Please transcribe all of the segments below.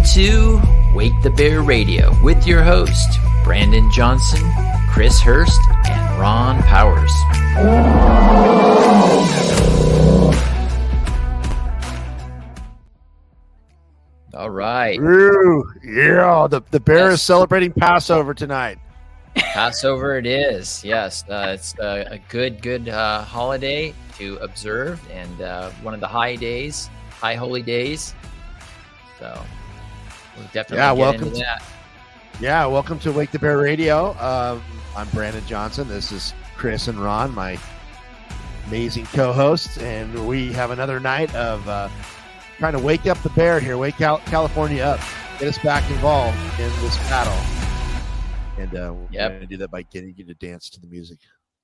Welcome to Wake the Bear Radio with your host, Brandon Johnson, Chris Hurst, and Ron Powers. All right. Ooh, yeah, the Bear is celebrating Passover tonight. Passover it is. Yes, it's a good holiday to observe, and one of the high holy days. So we'll definitely get into that. Yeah, welcome to Wake the Bear Radio. I'm Brandon Johnson. This is Chris and Ron, my amazing co-hosts, and we have another night of trying to wake up the bear here, wake California up, get us back involved in this battle. And we're going to do that by getting you to dance to the music.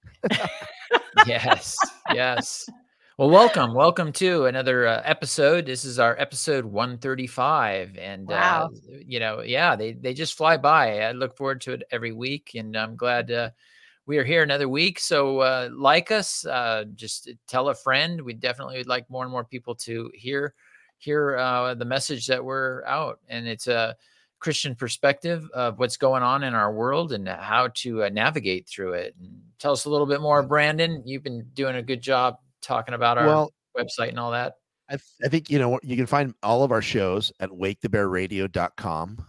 Yes. Well, welcome to another episode. This is our episode 135, and wow. They just fly by. I look forward to it every week, and I'm glad we are here another week. So like us, just tell a friend. We definitely would like more and more people to hear the message that we're out, and it's a Christian perspective of what's going on in our world and how to navigate through it. And tell us a little bit more, Brandon. You've been doing a good job talking about our website and all that. I think, you can find all of our shows at wakethebearradio.com,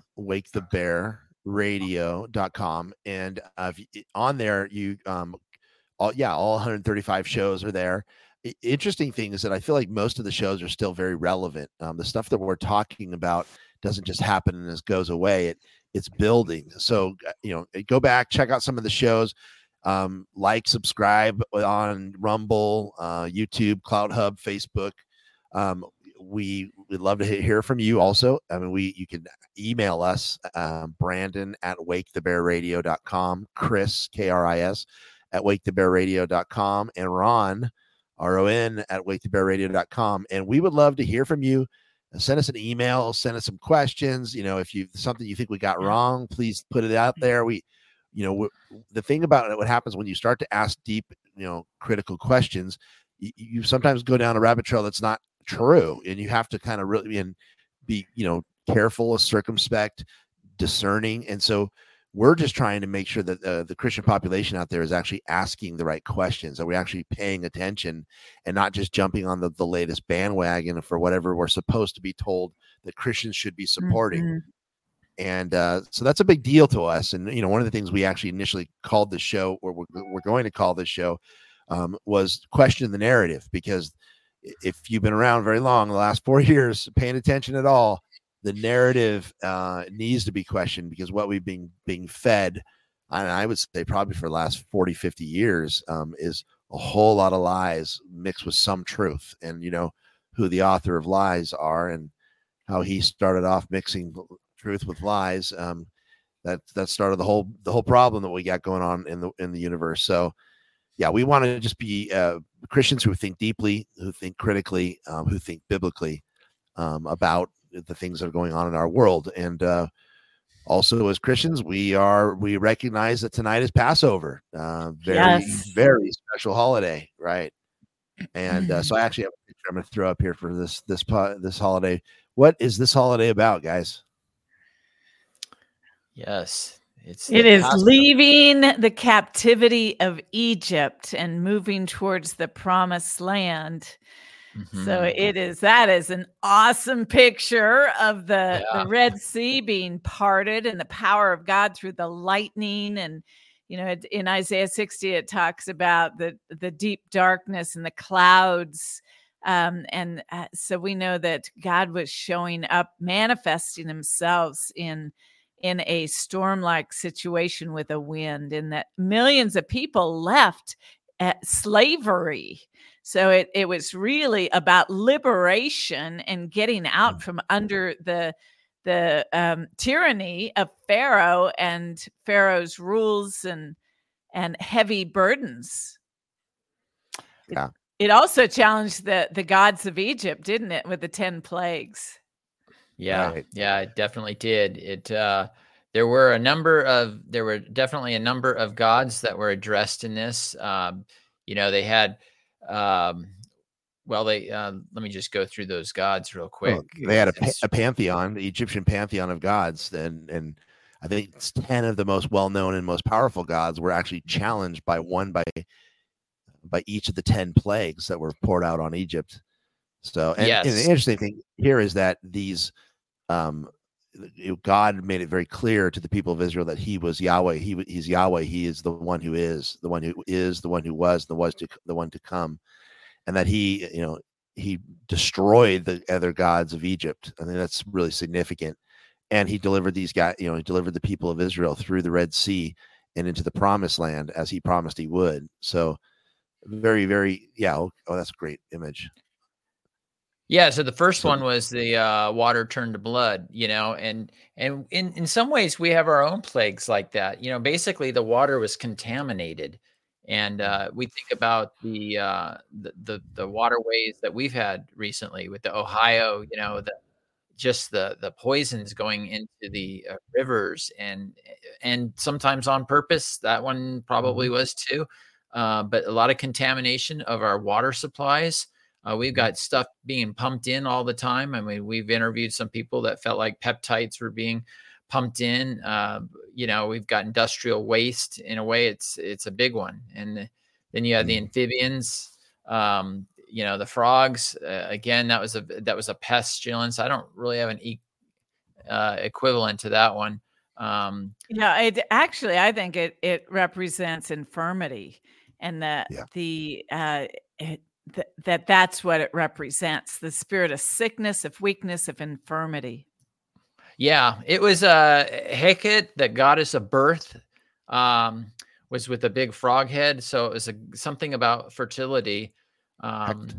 wakethebearradio.com. And on there, all 135 shows are there. Interesting thing is that I feel like most of the shows are still very relevant. The stuff that we're talking about doesn't just happen and just goes away. It's building. So, go back, check out some of the shows. Subscribe on Rumble, YouTube, Cloud Hub, Facebook. We'd love to hear from you also. I mean, you can email us, Brandon at wakethebearradio.com, Chris, Kris, at wakethebearradio.com, and Ron, RON, at wakethebearradio.com. And we would love to hear from you. Send us an email, send us some questions. If something you think we got wrong, please put it out there. The thing about it, what happens when you start to ask deep, critical questions, you sometimes go down a rabbit trail that's not true, and you have to kind of really be, careful, circumspect, discerning. And so we're just trying to make sure that the Christian population out there is actually asking the right questions, that we're actually paying attention and not just jumping on the latest bandwagon for whatever we're supposed to be told that Christians should be supporting. Mm-hmm. And so that's a big deal to us. And, one of the things we actually initially called the show, or we're going to call this show, was Question the Narrative. Because if you've been around very long, the last 4 years, paying attention at all, the narrative needs to be questioned, because what we've been being fed, and I would say probably for the last 40, 50 years, is a whole lot of lies mixed with some truth. And, who the author of lies are and how he started off mixing truth with lies, that started the whole problem that we got going on in the universe. So we want to just be Christians who think deeply, who think critically, who think biblically about the things that are going on in our world. And also, as Christians, we recognize that tonight is Passover, very special holiday, right? And so I actually have a picture I'm going to throw up here for this holiday. What is this holiday about, guys? Yes, it is leaving the captivity of Egypt and moving towards the promised land. Mm-hmm. So that is an awesome picture of the Red Sea being parted and the power of God through the lightning. And, in Isaiah 60, it talks about the deep darkness and the clouds. So we know that God was showing up, manifesting himself in a storm-like situation with a wind, and that millions of people left at slavery. So it was really about liberation and getting out from under the tyranny of Pharaoh and Pharaoh's rules and heavy burdens. Yeah. It also challenged the gods of Egypt, didn't it, with the 10 plagues? Yeah, right. Yeah, it definitely did. There were definitely a number of gods that were addressed in this. They had well, they let me just go through those gods real quick. Well, they had a pantheon, the Egyptian pantheon of gods, and I think it's 10 of the most well-known and most powerful gods were actually challenged by each of the 10 plagues that were poured out on Egypt. So, and the interesting thing here is that these, God made it very clear to the people of Israel that He was Yahweh. He's Yahweh. He is the one who is, the one who was, the one to come, and that He destroyed the other gods of Egypt. I think that's really significant. And He delivered these guys. He delivered the people of Israel through the Red Sea and into the Promised Land as He promised He would. So, very, very, oh, that's a great image. Yeah, so the first one was the water turned to blood, and in some ways we have our own plagues like that. Basically the water was contaminated, and we think about the waterways that we've had recently with the Ohio, the poisons going into the rivers, and sometimes on purpose. That one probably was too, but a lot of contamination of our water supplies. We've got stuff being pumped in all the time. I mean, we've interviewed some people that felt like peptides were being pumped in. We've got industrial waste. In a way, it's a big one. And then you have the amphibians, the frogs. Again, that was a pestilence. I don't really have an equivalent to that one. I think it represents infirmity, and that's what it represents, the spirit of sickness, of weakness, of infirmity. Yeah, it was Hecate, the goddess of birth, was with a big frog head. So it was something about fertility. And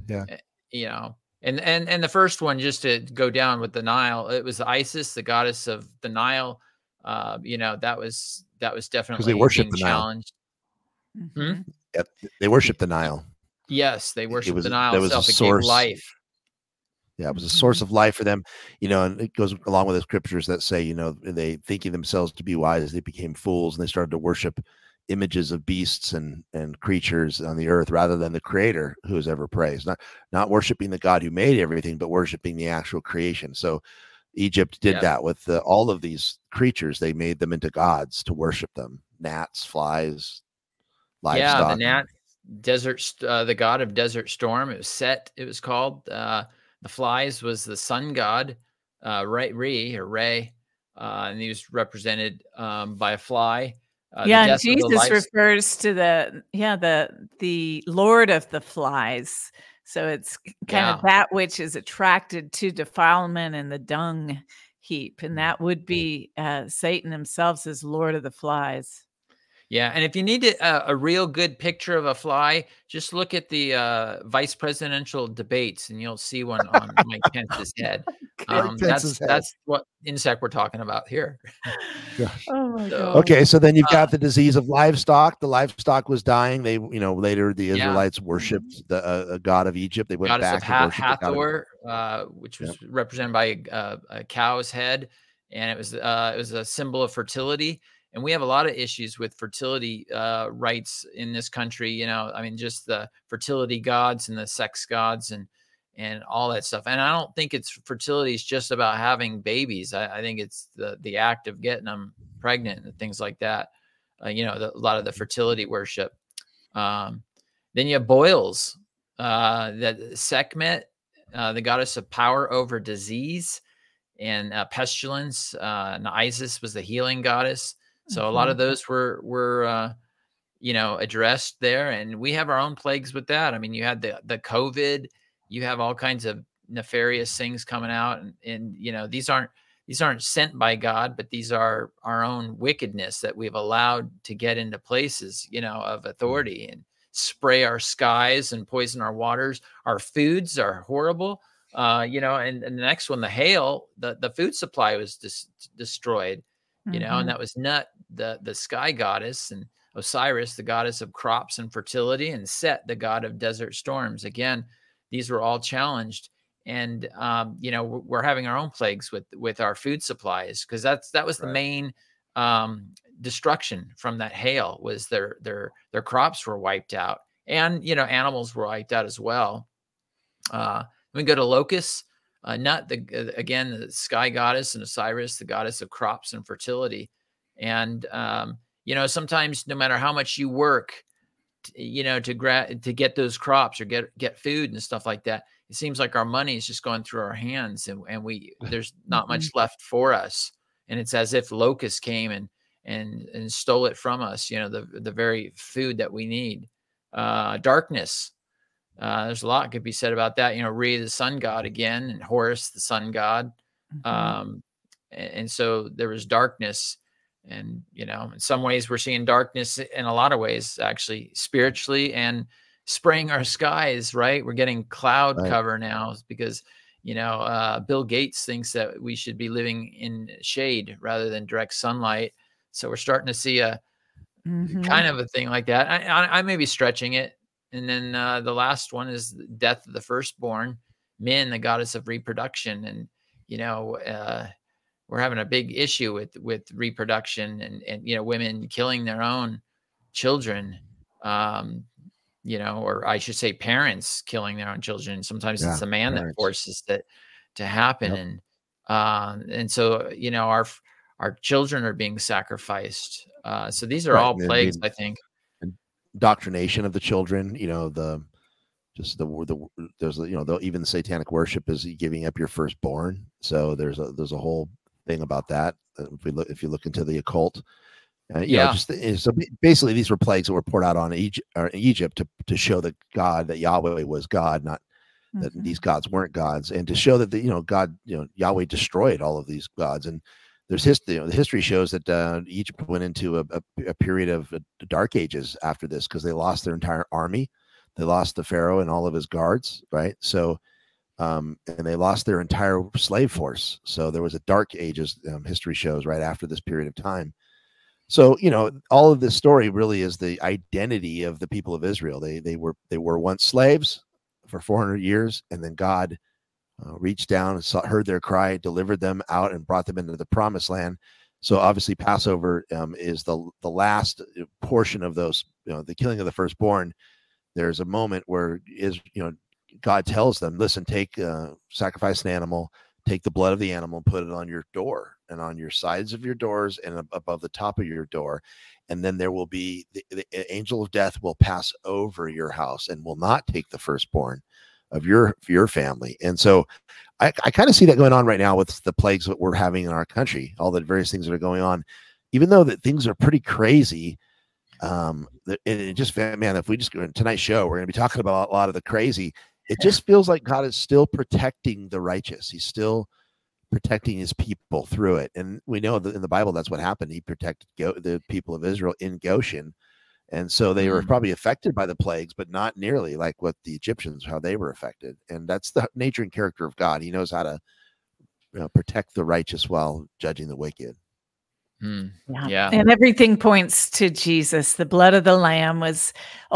the first one, just to go down with the Nile, it was Isis, the goddess of the Nile. That was definitely being challenged. Mm-hmm. Yep. They worship the Nile. Yes, they worship the Nile itself. It gave life. Yeah, it was a source of life for them, and it goes along with the scriptures that say, they thinking themselves to be wise, they became fools, and they started to worship images of beasts and creatures on the earth rather than the creator who is ever praised. Not worshiping the God who made everything, but worshiping the actual creation. So Egypt did that with all of these creatures. They made them into gods to worship them. Gnats, flies, livestock. Yeah, the gnat. The god of desert storm. It was Set. It was called. The flies was the sun god, Ray, and he was represented by a fly. And Jesus refers to the Lord of the flies. So it's kind of that which is attracted to defilement and the dung heap, and that would be Satan himself as Lord of the flies. Yeah, and if you need a real good picture of a fly, just look at the vice presidential debates, and you'll see one on Mike Pence's head. That's what insect we're talking about here. Oh my God. Okay, so then you've got the disease of livestock. The livestock was dying. They, later the Israelites worshipped the god of Egypt. They went back to worship Hathor, which was represented by a cow's head, and it was a symbol of fertility. And we have a lot of issues with fertility rights in this country. Just the fertility gods and the sex gods and all that stuff. And I don't think fertility is just about having babies. I think it's the act of getting them pregnant and things like that. A lot of the fertility worship. Then you have boils. That Sekhmet, the goddess of power over disease and pestilence. And Isis was the healing goddess. So a lot of those were addressed there, and we have our own plagues with that. I mean, you had the COVID, you have all kinds of nefarious things coming out, and these aren't sent by God, but these are our own wickedness that we've allowed to get into places, of authority and spray our skies and poison our waters. Our foods are horrible, and the next one, the hail, the food supply was destroyed. And that was Nut, the sky goddess, and Osiris, the goddess of crops and fertility, and Set, the god of desert storms. Again, these were all challenged. And, we're having our own plagues with our food supplies, because that was the main destruction from that hail, was their crops were wiped out, and, animals were wiped out as well. We go to Locust, Nut, the sky goddess, and Osiris, the goddess of crops and fertility. And sometimes no matter how much you work, to get those crops or get food and stuff like that, it seems like our money is just going through our hands, and there's not much left for us. And it's as if locusts came and stole it from us, the very food that we need. Darkness. There's a lot could be said about that. Re, the sun god again, and Horus, the sun god. And so there was darkness. And, in some ways we're seeing darkness in a lot of ways, actually, spiritually, and spraying our skies, right? We're getting cloud cover now because, Bill Gates thinks that we should be living in shade rather than direct sunlight. So we're starting to see a kind of a thing like that. I may be stretching it. And then the last one is the death of the firstborn, Min, the goddess of reproduction. And, we're having a big issue with reproduction and women killing their own children, or I should say parents killing their own children. Sometimes it's the man that forces that to happen. Yep. And so, our children are being sacrificed. So these are all plagues, I think. Indoctrination of the children, there's even satanic worship is giving up your firstborn. So there's a whole thing about that. If you look into the occult, so basically these were plagues that were poured out on Egypt to show that Yahweh was God, not that these gods weren't gods, and to show that God, Yahweh destroyed all of these gods. And there's history. The history shows that Egypt went into a period of dark ages after this because they lost their entire army, they lost the pharaoh and all of his guards, right? So. And they lost their entire slave force. So there was a dark ages, history shows, right after this period of time. So, all of this story really is the identity of the people of Israel. They were once slaves for 400 years, and then God reached down and heard their cry, delivered them out, and brought them into the promised land. So obviously Passover is the last portion of those, the killing of the firstborn. There's a moment where God tells them, listen, sacrifice an animal, take the blood of the animal, put it on your door and on your sides of your doors and above the top of your door. And then there will be the angel of death will pass over your house and will not take the firstborn of your family. And so I kind of see that going on right now with the plagues that we're having in our country, all the various things that are going on, even though that things are pretty crazy. It just, man, if we just go in tonight's show, we're going to be talking about a lot of the crazy. It just feels like God is still protecting the righteous. He's still protecting his people through it. And we know that in the Bible, that's what happened. He protected the people of Israel in Goshen. And so they were probably affected by the plagues, but not nearly like what the Egyptians, how they were affected. And that's the nature and character of God. He knows how to protect the righteous while judging the wicked. Yeah. And everything points to Jesus. The blood of the Lamb was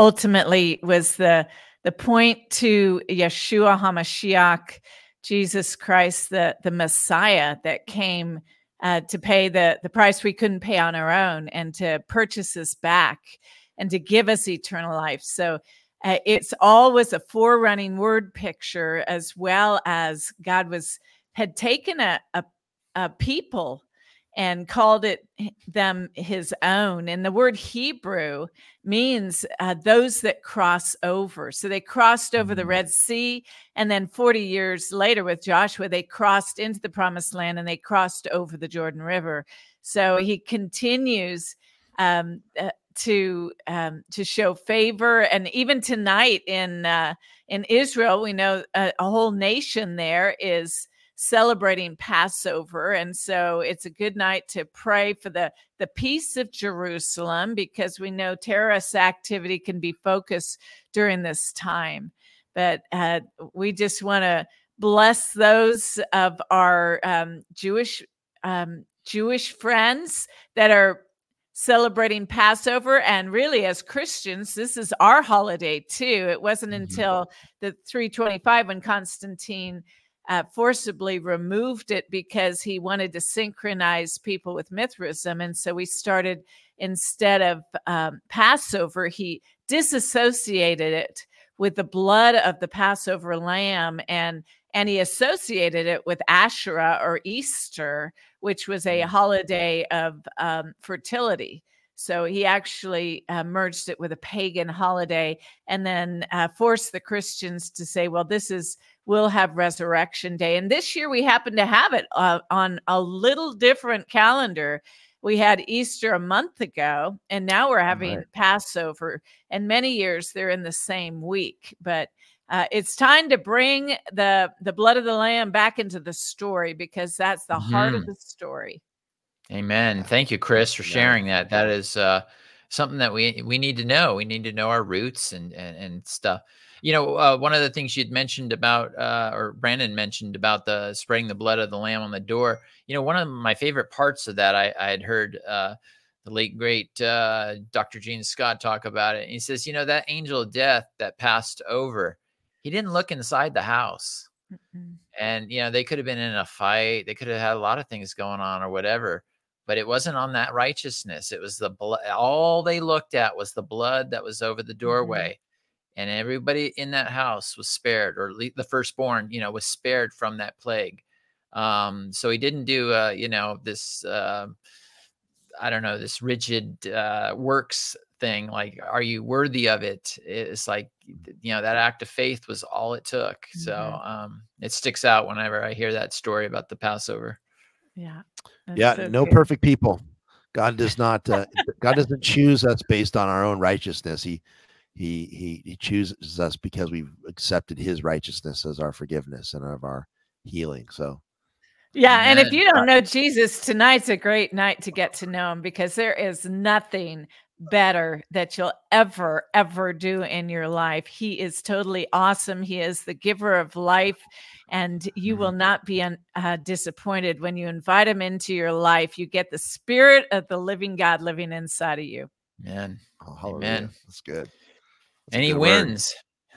the point to Yeshua HaMashiach, Jesus Christ, the Messiah that came to pay the price we couldn't pay on our own and to purchase us back and to give us eternal life. So it's always a forerunning word picture, as well as God had taken a people and called them his own. And the word Hebrew means those that cross over. So they crossed over the Red Sea, and then 40 years later with Joshua, they crossed into the promised land and they crossed over the Jordan River. So he continues to show favor. And even tonight in Israel, we know a whole nation there is celebrating Passover. And so it's a good night to pray for the peace of Jerusalem, because we know terrorist activity can be focused during this time. But we just want to bless those of our Jewish friends that are celebrating Passover. And really, as Christians, this is our holiday too. It wasn't until the 325 when Constantine forcibly removed it, because he wanted to synchronize people with Mithraism. And so we started, instead of Passover, he disassociated it with the blood of the Passover lamb, and he associated it with Asherah or Easter, which was a holiday of fertility. So he actually merged it with a pagan holiday, and then forced the Christians to say, well, we'll have Resurrection Day. And this year we happen to have it on a little different calendar. We had Easter a month ago, and now we're having Passover. And many years they're in the same week. But it's time to bring the blood of the Lamb back into the story, because that's the heart of the story. Amen. Thank you, Chris, for sharing that. That is something that we need to know. We need to know our roots and stuff. One of the things you'd mentioned about, or Brandon mentioned about the spraying the blood of the Lamb on the door. One of my favorite parts of that, I had heard the late, great Dr. Gene Scott talk about it. And he says, that angel of death that passed over, he didn't look inside the house. Mm-hmm. And, they could have been in a fight. They could have had a lot of things going on or whatever. But it wasn't on that righteousness. It was the blood. All they looked at was the blood that was over the doorway. And everybody in that house was spared, or the firstborn, was spared from that plague. So he didn't do, this, this rigid works thing. Like, are you worthy of it? It's like, that act of faith was all it took. So it sticks out whenever I hear that story about the Passover. Yeah. So no good. Perfect people. God does not, God doesn't choose us based on our own righteousness. He chooses us because we've accepted his righteousness as our forgiveness and of our healing. So, yeah. And if you don't know Jesus, tonight's a great night to get to know him, because there is nothing better that you'll ever do in your life. He is totally awesome. He is the giver of life, and you will not be disappointed when you invite him into your life. You get the Spirit of the living God living inside of you. Man. Amen. That's good. That's and he wins.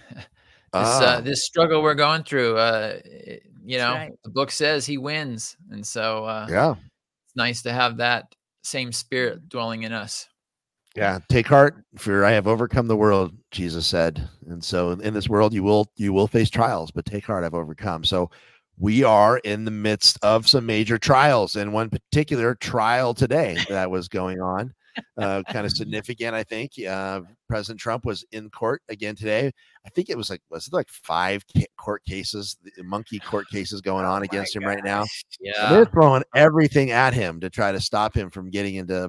This struggle we're going through, the book says he wins. And so it's nice to have that same Spirit dwelling in us. Yeah. Take heart, for I have overcome the world, Jesus said. And so in this world, you will face trials, but take heart, I've overcome. So we are in the midst of some major trials, and one particular trial today that was going on. Kind of significant, I think. President Trump was in court again today. I think it was like 5 court cases, monkey court cases going on against him right now. Yeah, and they're throwing everything at him to try to stop him from getting into,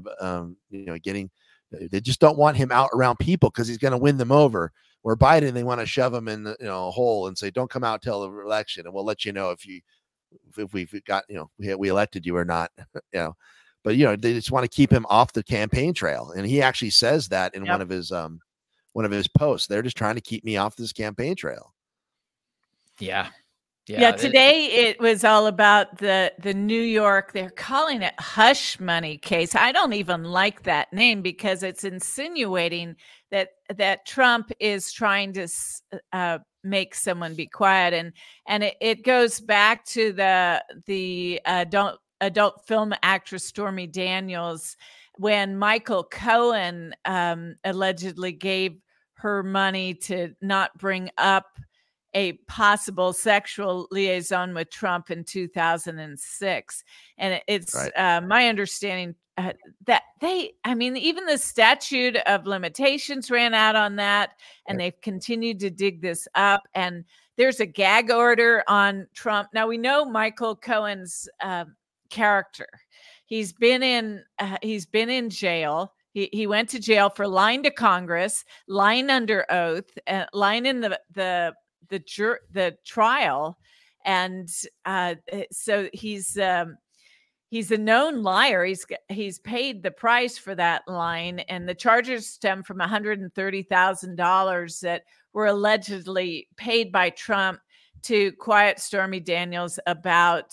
they just don't want him out around people because he's going to win them over. Where Biden, they want to shove him in a hole and say, don't come out till the election, and we'll let you know if we've got we elected you or not. But they just want to keep him off the campaign trail, and he actually says that in one of his posts. They're just trying to keep me off this campaign trail. Yeah. Today it was all about the New York. They're calling it hush money case. I don't even like that name, because it's insinuating that Trump is trying to make someone be quiet, and it goes back to the adult film actress Stormy Daniels, when Michael Cohen allegedly gave her money to not bring up a possible sexual liaison with Trump in 2006. And it's my understanding that even the statute of limitations ran out on that, and they've continued to dig this up, and there's a gag order on Trump. Now, we know Michael Cohen's character. He's been in jail. He went to jail for lying to Congress, lying under oath, lying in the trial, and so he's a known liar. He's paid the price for that lying, and the charges stem from $130,000 that were allegedly paid by Trump to quiet Stormy Daniels about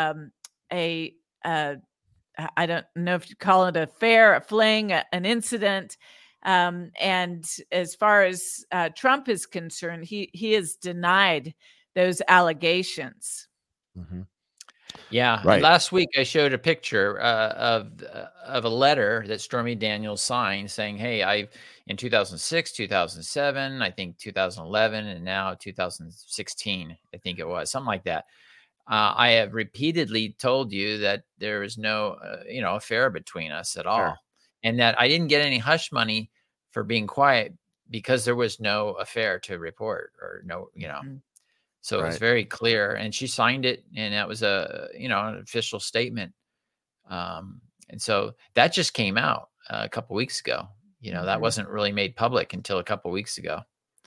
I don't know if you call it an affair, a fling, an incident. And as far as Trump is concerned, he has denied those allegations. Mm-hmm. Yeah. Right. Last week I showed a picture of a letter that Stormy Daniels signed saying, "Hey, I've in 2006, 2007, I think 2011, and now 2016, I think it was something like that. I have repeatedly told you that there is no, affair between us at all, Sure. and that I didn't get any hush money for being quiet because there was no affair to report or no, Mhm. So it was Right. very clear, and she signed it, and that was an official statement. And so that just came out a couple weeks ago. That Mhm. wasn't really made public until a couple weeks ago.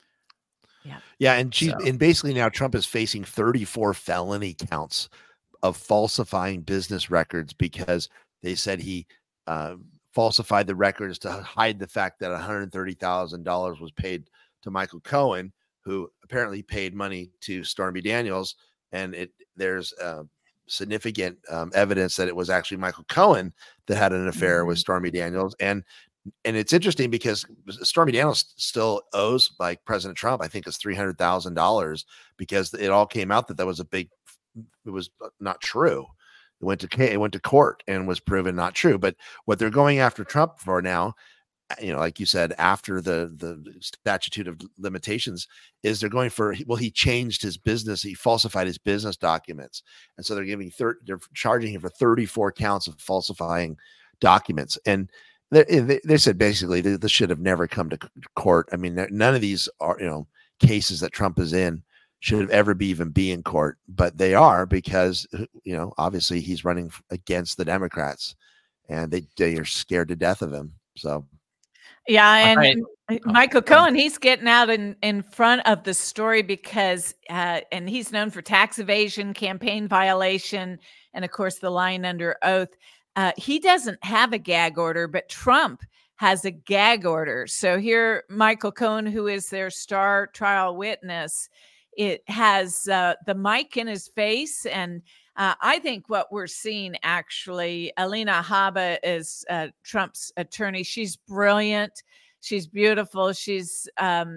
Yeah. Yeah, and So basically now Trump is facing 34 felony counts of falsifying business records because they said he falsified the records to hide the fact that $130,000 was paid to Michael Cohen, who apparently paid money to Stormy Daniels, and there's significant evidence that it was actually Michael Cohen that had an affair with Mhm. Stormy Daniels. And it's interesting because Stormy Daniels still owes like President Trump, I think it's $300,000 because it all came out that was it was not true. It went to court and was proven not true. But what they're going after Trump for now, like you said, after the statute of limitations, is they're going for, well, he changed his business, he falsified his business documents, and so they're charging him for 34 counts of falsifying documents. And they said basically this should have never come to court. I mean, none of these are cases that Trump is in should have ever be in court, but they are because obviously he's running against the Democrats, and they are scared to death of him. So Yeah, I and find Michael go on. Cohen, he's getting out in front of the story because, and he's known for tax evasion, campaign violation, and of course the lying under oath. He doesn't have a gag order, but Trump has a gag order. So here, Michael Cohen, who is their star trial witness, it has the mic in his face. And I think what we're seeing actually, Alina Habba is Trump's attorney. She's brilliant. She's beautiful. She's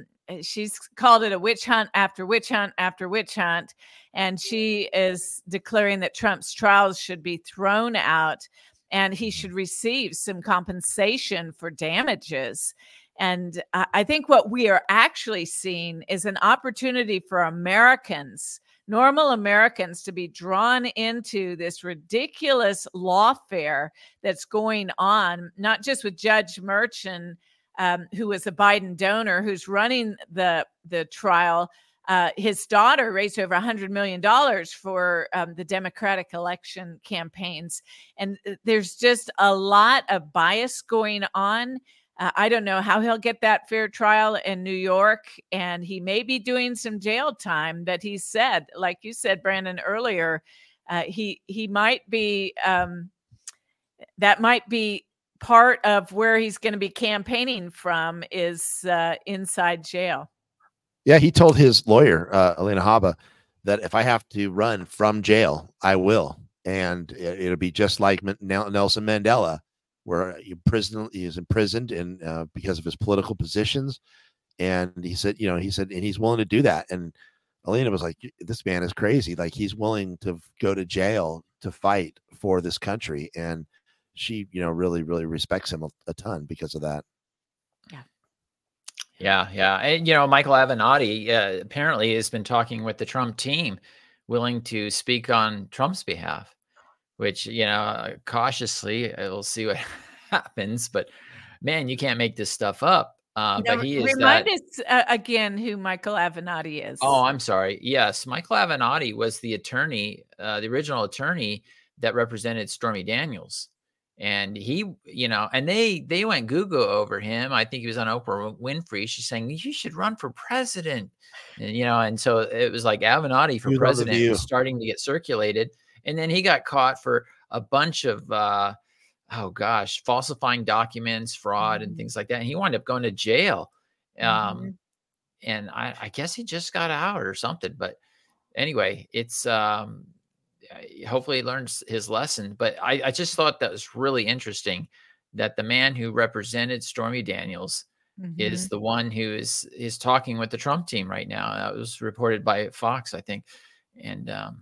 called it a witch hunt after witch hunt after witch hunt. And she is declaring that Trump's trials should be thrown out and he should receive some compensation for damages. And I think what we are actually seeing is an opportunity for Americans, normal Americans, to be drawn into this ridiculous lawfare that's going on, not just with Judge Merchan, who was a Biden donor who's running the trial. His daughter raised over $100 million for the Democratic election campaigns. And there's just a lot of bias going on. I don't know how he'll get that fair trial in New York, and he may be doing some jail time. But he said, like you said, Brandon, earlier, he might be that might be part of where he's going to be campaigning from is inside jail. Yeah, he told his lawyer, Alina Habba, that if I have to run from jail, I will, and it'll be just like Nelson Mandela, where he is imprisoned and because of his political positions. And he said, and he's willing to do that. And Alina was like, this man is crazy. Like, he's willing to go to jail to fight for this country. And she, really, really respects him a ton because of that. Yeah. And, Michael Avenatti apparently has been talking with the Trump team, willing to speak on Trump's behalf, which, cautiously, we'll see what happens. But, man, you can't make this stuff up. But he is remind us again who Michael Avenatti is. Oh, I'm sorry. Yes, Michael Avenatti was the attorney, the original attorney that represented Stormy Daniels. And he, and they went Google over him. I think he was on Oprah Winfrey. She's saying, you should run for president. And, and so it was like Avenatti for president was starting to get circulated. And then he got caught for a bunch of, falsifying documents, fraud, and things like that. And he wound up going to jail. And I guess he just got out or something. But anyway, it's, hopefully he learns his lesson. But I just thought that was really interesting that the man who represented Stormy Daniels is the one who is talking with the Trump team right now. That was reported by Fox, I think. And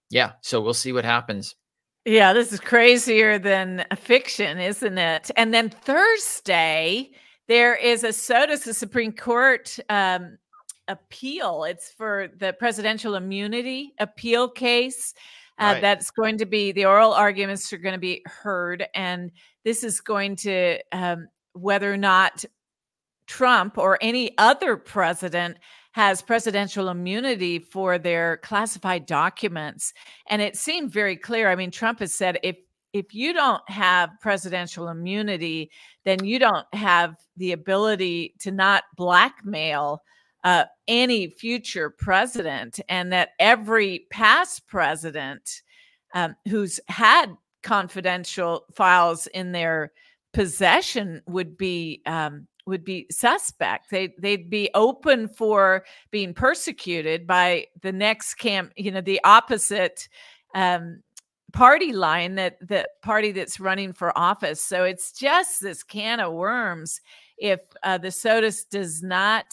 Yeah. So we'll see what happens. Yeah, this is crazier than a fiction, isn't it? And then Thursday, there is a SOTUS, the Supreme Court appeal. It's for the presidential immunity appeal case. Right. That's going to be, the oral arguments are going to be heard. And this is going to, whether or not Trump or any other president has presidential immunity for their classified documents. And it seemed very clear. I mean, Trump has said, if you don't have presidential immunity, then you don't have the ability to not blackmail any future president, and that every past president who's had confidential files in their possession would be suspect. They'd be open for being persecuted by the next the opposite party line, that the party that's running for office. So it's just this can of worms if the SOTUS does not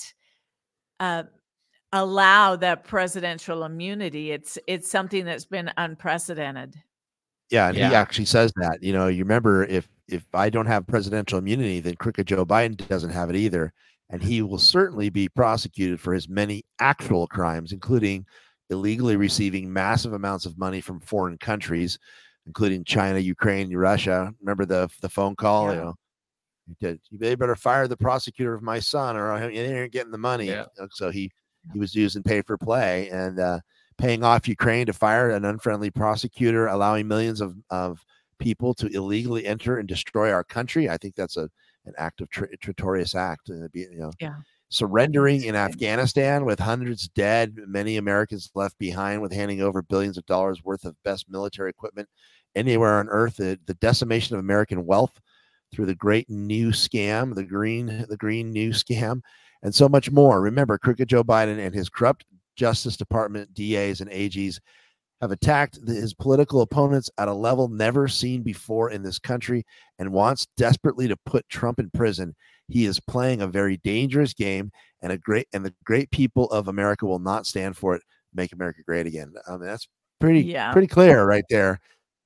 allow that presidential immunity. It's something that's been unprecedented. Yeah, and he actually says that. You remember, if I don't have presidential immunity, then crooked Joe Biden doesn't have it either. And he will certainly be prosecuted for his many actual crimes, including illegally receiving massive amounts of money from foreign countries, including China, Ukraine, Russia. Remember the phone call? Yeah. They better fire the prosecutor of my son, or they ain't getting the money. Yeah. So he was using pay for play and paying off Ukraine to fire an unfriendly prosecutor, allowing millions of people to illegally enter and destroy our country. I think that's an act of traitorous act. Surrendering in Afghanistan with hundreds dead, many Americans left behind, with handing over billions of dollars worth of best military equipment anywhere on earth. The decimation of American wealth through the great new scam, the green new scam, and so much more. Remember, crooked Joe Biden and his corrupt Justice Department DAs and AGs have attacked his political opponents at a level never seen before in this country, and wants desperately to put Trump in prison. He is playing a very dangerous game, and the great people of America will not stand for it. Make America great again. I mean, that's pretty clear right there.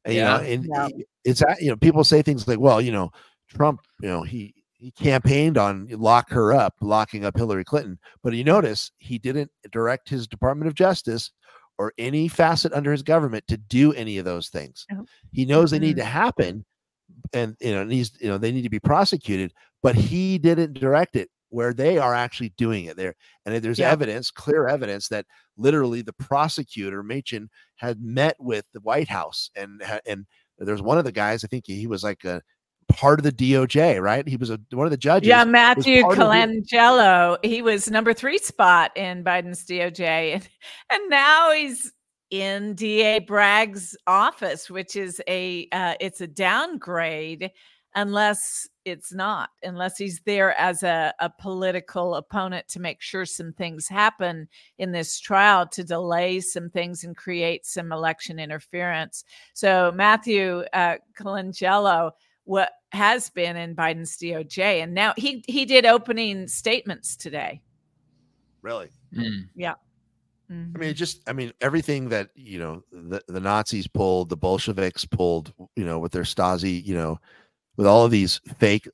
It's people say things like, well, Trump, he campaigned on locking up Hillary Clinton, but you notice he didn't direct his Department of Justice or any facet under his government to do any of those things. He knows they need to happen, and they need to be prosecuted, but he didn't direct it where they are actually doing it there. And there's clear evidence that literally the prosecutor Machen had met with the White House, and there's one of the guys, I think he was like a part of the DOJ, right? He was one of the judges. Yeah, Matthew Colangelo. He was number 3 spot in Biden's DOJ, and now he's in DA Bragg's office, which is it's a downgrade unless he's there as a political opponent to make sure some things happen in this trial, to delay some things and create some election interference. So Matthew Colangelo, what has been in Biden's DOJ, and now he did opening statements today. Really? Yeah. Mm-hmm. I mean, everything that the Nazis pulled, the Bolsheviks pulled, with their Stasi, with all of these fake,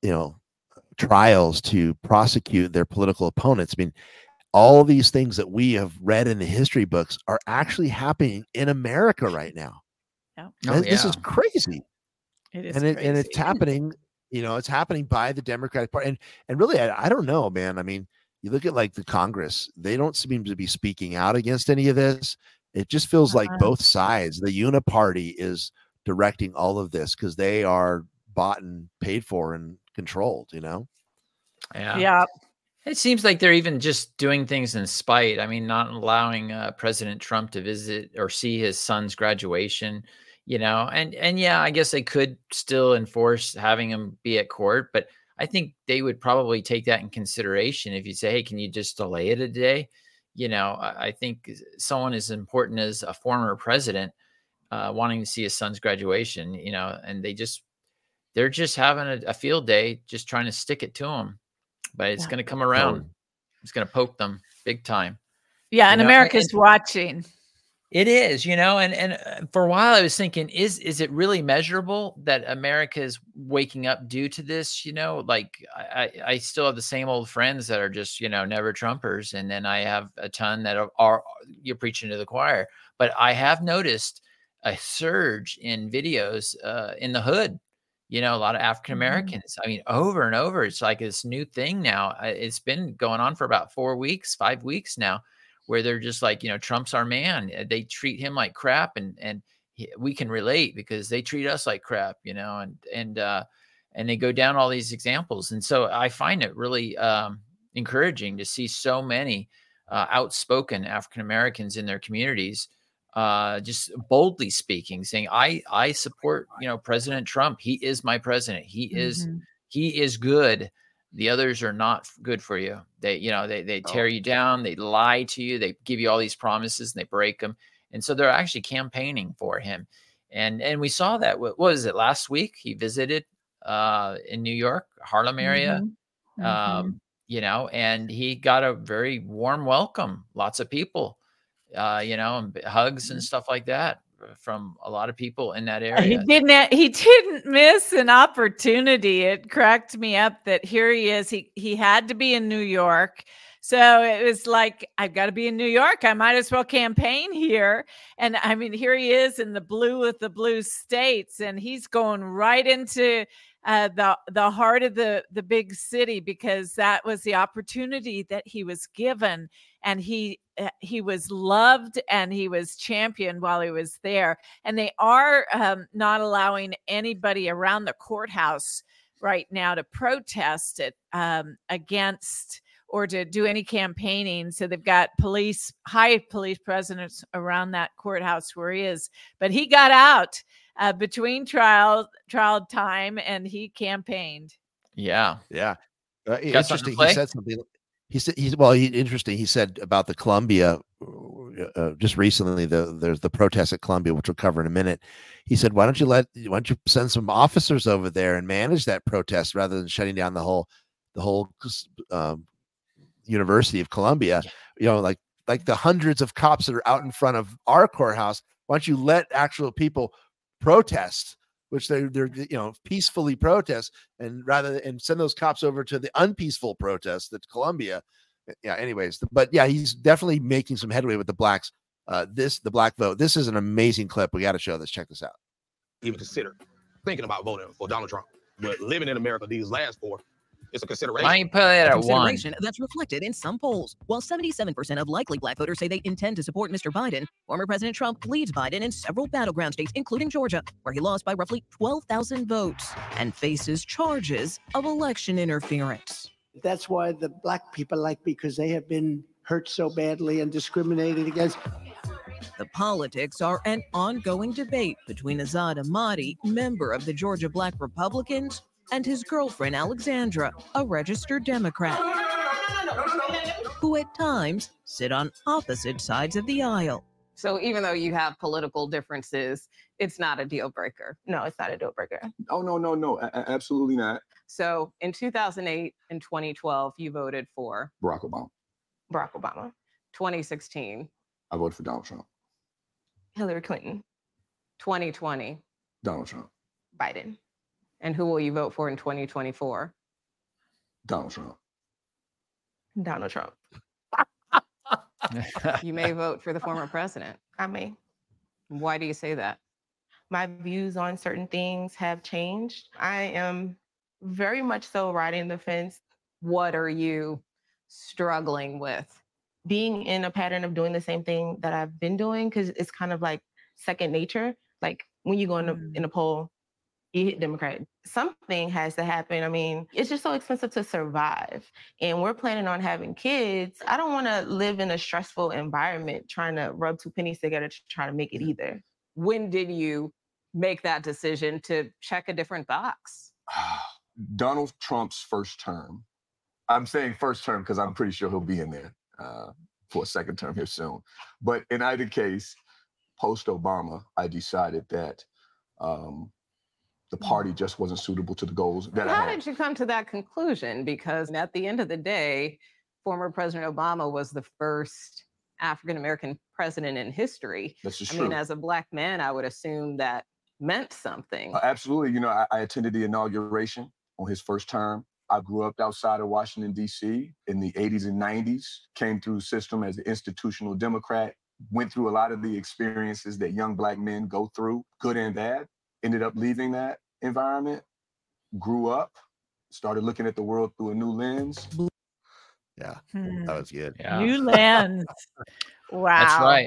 trials to prosecute their political opponents. I mean, all these things that we have read in the history books are actually happening in America right now. Yeah. This is crazy. It is, and it's happening. It's happening by the Democratic Party, and really, I don't know, man. I mean, you look at like the Congress; they don't seem to be speaking out against any of this. It just feels like both sides, the Uniparty, is directing all of this because they are bought and paid for and controlled. Yeah. It seems like they're even just doing things in spite. I mean, not allowing President Trump to visit or see his son's graduation. And yeah, I guess they could still enforce having him be at court, but I think they would probably take that in consideration if you say, hey, can you just delay it a day? I think someone as important as a former president wanting to see his son's graduation, and they're just having a field day, just trying to stick it to him, but it's going to come around. It's going to poke them big time. Yeah. And America's watching. It is, and for a while I was thinking, is it really measurable that America is waking up due to this? Like I still have the same old friends that are just, never Trumpers. And then I have a ton that are you're preaching to the choir. But I have noticed a surge in videos in the hood, a lot of African Americans. I mean, over and over, it's like this new thing now. It's been going on for about 5 weeks now, where they're just like, Trump's our man. They treat him like crap, and we can relate because they treat us like crap, and they go down all these examples. And so I find it really encouraging to see so many outspoken African Americans in their communities just boldly speaking, saying, I support, President Trump. He is my president. He is good. The others are not good for you. They tear you down. They lie to you. They give you all these promises and they break them. And so they're actually campaigning for him. And we saw that. What was it, last week? He visited in New York, Harlem area, and he got a very warm welcome. Lots of people, and hugs and stuff like that from a lot of people in that area. He didn't miss an opportunity. It cracked me up that here he is. He had to be in New York. So it was like, I've got to be in New York. I might as well campaign here. And I mean, here he is in the blue with the blue states, and he's going right into the heart of the big city, because that was the opportunity that he was given. And he was loved and he was championed while he was there. And they are not allowing anybody around the courthouse right now to protest it against or to do any campaigning. So they've got high police presence around that courthouse where he is. But he got out between trial time, and he campaigned. Yeah. Interesting. He said something. Interesting. He said about the Columbia, just recently, there's the protest at Columbia, which we'll cover in a minute. He said, why don't you send some officers over there and manage that protest rather than shutting down the whole University of Columbia? Like the hundreds of cops that are out in front of our courthouse. Why don't you let actual people protest, which they're peacefully protest, and send those cops over to the unpeaceful protest at Columbia. Yeah. Anyways, but yeah, he's definitely making some headway with the blacks. The black vote. This is an amazing clip. We got to show this. Check this out. Even consider thinking about voting for Donald Trump, but living in America these last 4. It's a consideration. Why you put it at 1? That's reflected in some polls. While 77% of likely black voters say they intend to support Mr. Biden, former President Trump leads Biden in several battleground states, including Georgia, where he lost by roughly 12,000 votes and faces charges of election interference. That's why the black people like, because they have been hurt so badly and discriminated against. The politics are an ongoing debate between Azad Ahmadi, member of the Georgia Black Republicans, and his girlfriend, Alexandra, a registered Democrat, who at times sit on opposite sides of the aisle. So even though you have political differences, it's not a deal breaker. No, it's not a deal breaker. Oh, no, absolutely not. So in 2008 and 2012, you voted for Barack Obama. 2016. I voted for Donald Trump. Hillary Clinton. 2020. Donald Trump. Biden. And who will you vote for in 2024? Donald Trump. Donald Trump. You may vote for the former president. I may. Why do you say that? My views on certain things have changed. I am very much so riding the fence. What are you struggling with? Being in a pattern of doing the same thing that I've been doing, because it's kind of like second nature. Like when you go in a poll, you hit Democrat. Something has to happen. I mean, it's just so expensive to survive. And we're planning on having kids. I don't want to live in a stressful environment trying to rub 2 pennies together to try to make it either. When did you make that decision to check a different box? Donald Trump's first term. I'm saying first term because I'm pretty sure he'll be in there for a second term here soon. But in either case, post-Obama, I decided that the party just wasn't suitable to the goals that I had. How did you come to that conclusion? Because at the end of the day, former President Obama was the first African American president in history. That's just I true. mean, as a Black man, I would assume that meant something. Absolutely. You know, I attended the inauguration on his first term. I grew up outside of Washington, D.C. in the 80s and 90s, came through the system as an institutional Democrat, went through a lot of the experiences that young Black men go through, good and bad, ended up leaving that environment, grew up, started looking at the world through a new lens. Yeah, that was good. Yeah. New lens. Wow. That's right.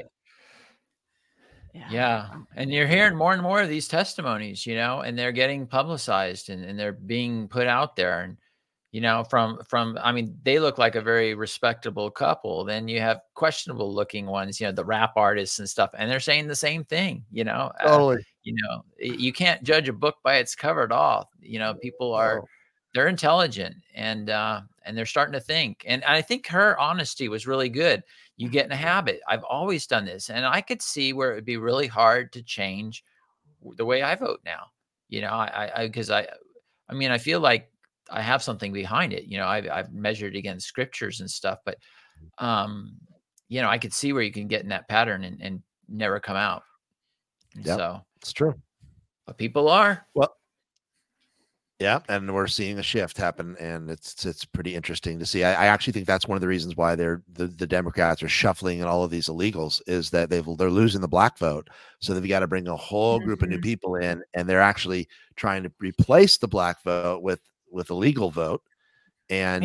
Yeah. Yeah. And you're hearing more and more of these testimonies, you know, and they're getting publicized and they're being put out there. And, you know, from, I mean, they look like a very respectable couple. Then you have questionable looking ones, you know, the rap artists and stuff, and they're saying the same thing, you know. Totally. You know, you can't judge a book by its cover at all. You know, people are, they're intelligent and they're starting to think. And I think her honesty was really good. You get in a habit. I've always done this, and I could see where it would be really hard to change the way I vote now. You know, because I mean, I feel like I have something behind it. You know, I've measured against scriptures and stuff, but you know, I could see where you can get in that pattern and never come out. Yeah, so it's true. But people are. Well, yeah, and we're seeing a shift happen, and it's pretty interesting to see. I actually think that's one of the reasons why the Democrats are shuffling and all of these illegals is that they're losing the Black vote, so they've got to bring a whole group of new people in, and they're actually trying to replace the Black vote with a legal vote, and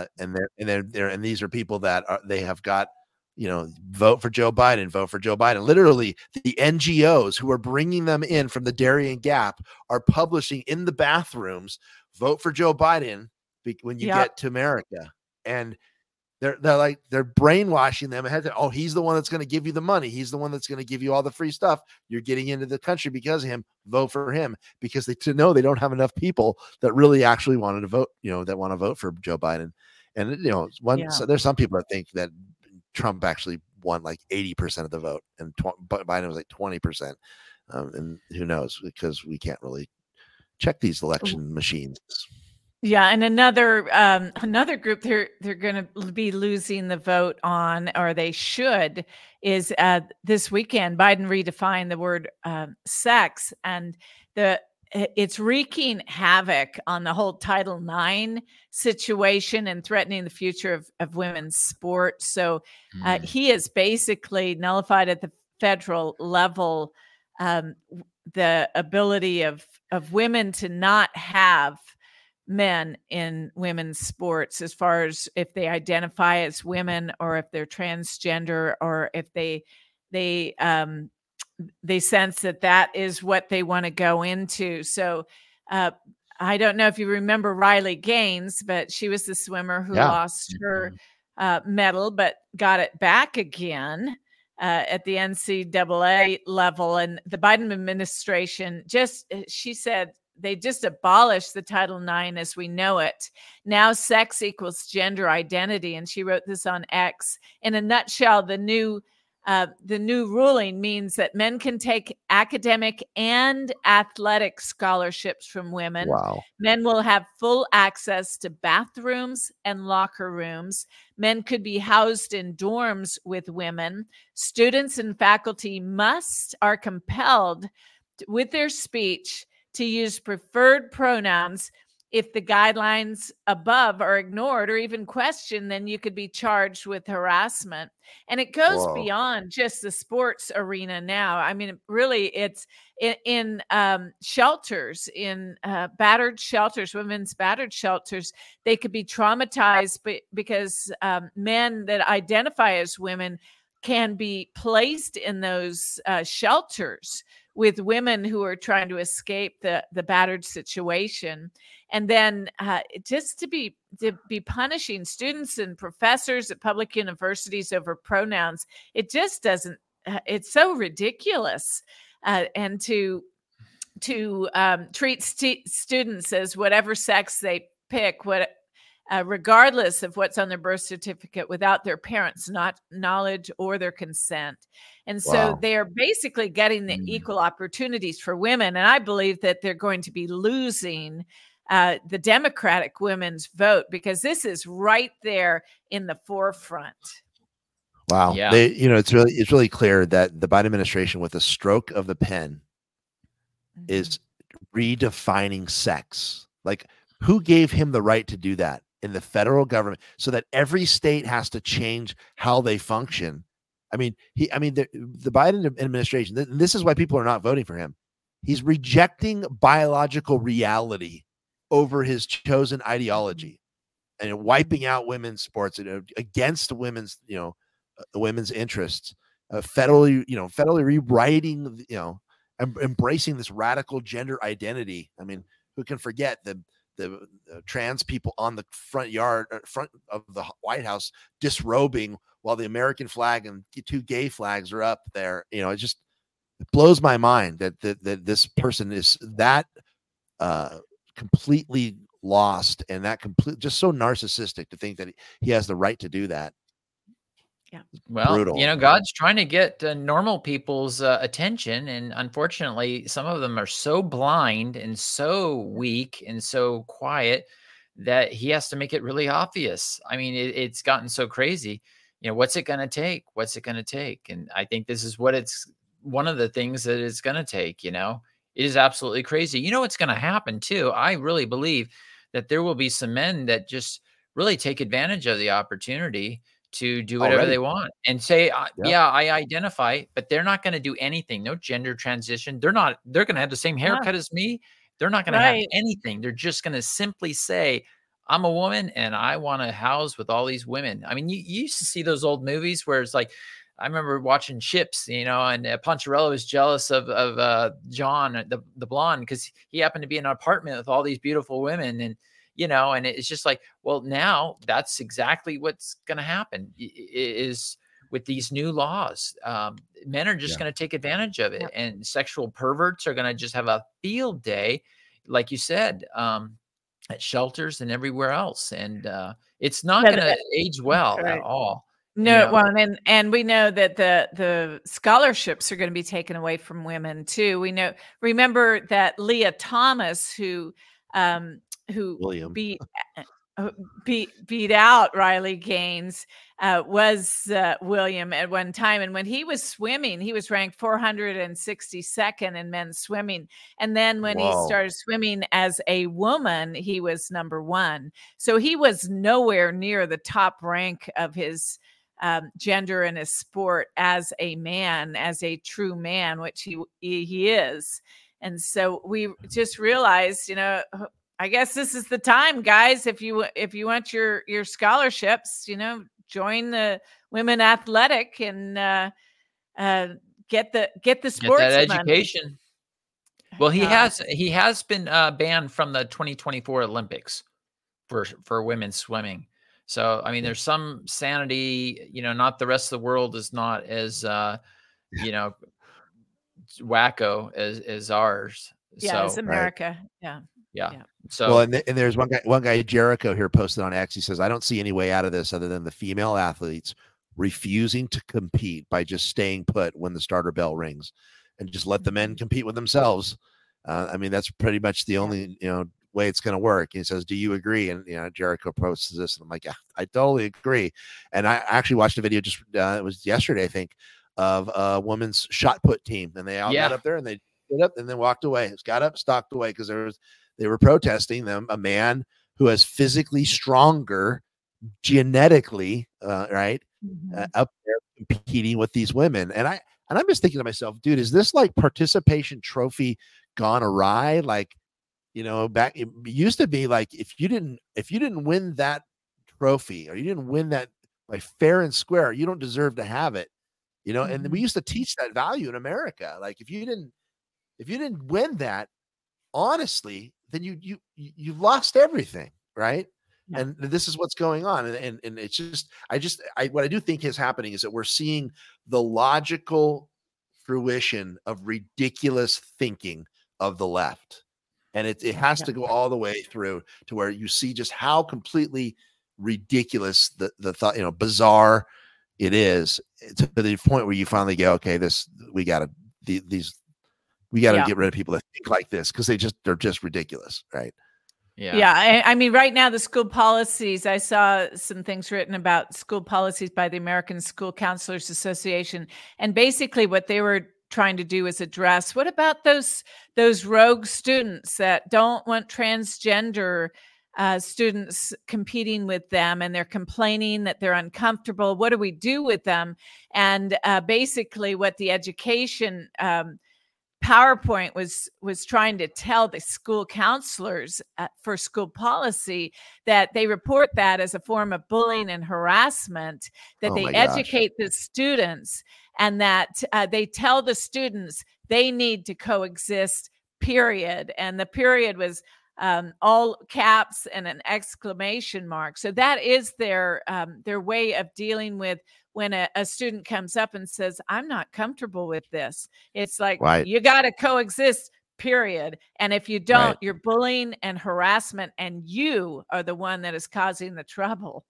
these are people that they have got, you know, vote for Joe Biden. Literally, the NGOs who are bringing them in from the Darien Gap are publishing in the bathrooms, vote for Joe Biden when you get to America. And they're brainwashing them ahead. Oh, he's the one that's going to give you the money. He's the one that's going to give you all the free stuff. You're getting into the country because of him. Vote for him, because they don't have enough people that really actually wanted to vote, you know, that want to vote for Joe Biden. And, you know, so there's some people that think that Trump actually won like 80% of the vote, and Biden was like 20%. And who knows, because we can't really check these election machines. Yeah, and another group they're going to be losing the vote on, or they should, is this weekend. Biden redefined the word sex, and it's wreaking havoc on the whole Title IX situation and threatening the future of women's sport. So he has basically nullified at the federal level the ability of women to not have men in women's sports, as far as if they identify as women, or if they're transgender, or if they sense that is what they want to go into. So I don't know if you remember Riley Gaines, but she was the swimmer who lost her medal, but got it back again at the NCAA level. And the Biden administration she said, they just abolished the Title IX as we know it. Now sex equals gender identity. And she wrote this on X. In a nutshell, the new ruling means that men can take academic and athletic scholarships from women. Wow. Men will have full access to bathrooms and locker rooms. Men could be housed in dorms with women. Students and faculty are compelled with their speech to use preferred pronouns. If the guidelines above are ignored or even questioned, then you could be charged with harassment. And it goes beyond just the sports arena now. I mean, really, it's in shelters, in battered shelters, women's battered shelters. They could be traumatized because men that identify as women can be placed in those shelters with women who are trying to escape the battered situation. And then just to be punishing students and professors at public universities over pronouns, it just doesn't, it's so ridiculous. And to treat students as whatever sex they pick, regardless of what's on their birth certificate, without their parents' knowledge or their consent. And so they are basically getting the equal opportunities for women. And I believe that they're going to be losing the Democratic women's vote, because this is right there in the forefront. Wow. Yeah. It's really clear that the Biden administration, with a stroke of the pen, is redefining sex. Like, who gave him the right to do that in the federal government, so that every state has to change how they function? I mean, the Biden administration, this is why people are not voting for him. He's rejecting biological reality over his chosen ideology, and wiping out women's sports, against women's, women's interests, federally rewriting, embracing this radical gender identity. I mean, who can forget the trans people on the front of the White House disrobing while the American flag and 2 gay flags are up there? It blows my mind that this person is that completely lost, and that just so narcissistic to think that he has the right to do that. Yeah. Well, Brutal. God's trying to get normal people's attention, and unfortunately, some of them are so blind and so weak and so quiet that he has to make it really obvious. I mean, it's gotten so crazy. What's it going to take? What's it going to take? And I think this is one of the things that it's going to take. It is absolutely crazy. What's going to happen too? I really believe that there will be some men that just really take advantage of the opportunity to do whatever they want and say, yeah, I identify, but they're not going to do anything. No gender transition. They're going to have the same haircut as me. They're not going to have anything. They're just going to simply say, I'm a woman and I want to house with all these women. I mean, you used to see those old movies where it's like, I remember watching Chips, and Poncherello was jealous of John, the blonde, because he happened to be in an apartment with all these beautiful women. And and it's just like, well, now that's exactly what's going to happen is with these new laws. Men are just going to take advantage of it, and sexual perverts are going to just have a field day, like you said, at shelters and everywhere else. And it's not going to age well at all. No, well, and we know that the scholarships are going to be taken away from women too. Remember that Leah Thomas, who beat out Riley Gaines, was William at one time. And when he was swimming, he was ranked 462nd in men's swimming. And then when he started swimming as a woman, he was number 1. So he was nowhere near the top rank of his gender in his sport as a man, as a true man, which he is. And so we just realized, I guess this is the time, guys. If you want your scholarships, join the Women Athletic and get the sports that money. education. Well, he has been banned from the 2024 Olympics for women's swimming. So I mean, there's some sanity. Not the rest of the world is not as wacko as ours. Yeah, it's America. Right. Yeah. So, and there's one guy, Jericho, here posted on X. He says, I don't see any way out of this other than the female athletes refusing to compete by just staying put when the starter bell rings, and just let the men compete with themselves. I mean, that's pretty much the only, way it's going to work. He says, do you agree? And, Jericho posts this, and I'm like, yeah, I totally agree. And I actually watched a video just, it was yesterday, I think, of a women's shot put team. And they all got up there and they stood up and then walked away. It's got up, stalked away, because they were protesting them, a man who is physically stronger genetically, right, up there competing with these women. And I'm just thinking to myself, dude, is this like participation trophy gone awry? Like, back it used to be like, if you didn't win that trophy, or you didn't win that like fair and square, you don't deserve to have it. And we used to teach that value in America. Like, if you didn't win that, honestly, then you lost everything, right? Yeah. And this is what's going on. And it's just, what I do think is happening is that we're seeing the logical fruition of ridiculous thinking of the left. And it has to go all the way through to where you see just how completely ridiculous the thought, bizarre it is, to the point where you finally go, okay, we got to get rid of people that think like this, because they're just ridiculous, right? Yeah. I mean, right now, the school policies, I saw some things written about school policies by the American School Counselors Association. And basically what they were trying to do is address, what about those rogue students that don't want transgender students competing with them, and they're complaining that they're uncomfortable? What do we do with them? And basically what the education PowerPoint was trying to tell the school counselors for school policy that they report that as a form of bullying and harassment, that they educate the students, and that they tell the students they need to coexist, period. And the period was all caps and an exclamation mark. So that is their way of dealing with when a student comes up and says, I'm not comfortable with this. It's like, you got to coexist, period. And if you don't, you're bullying and harassment, and you are the one that is causing the trouble.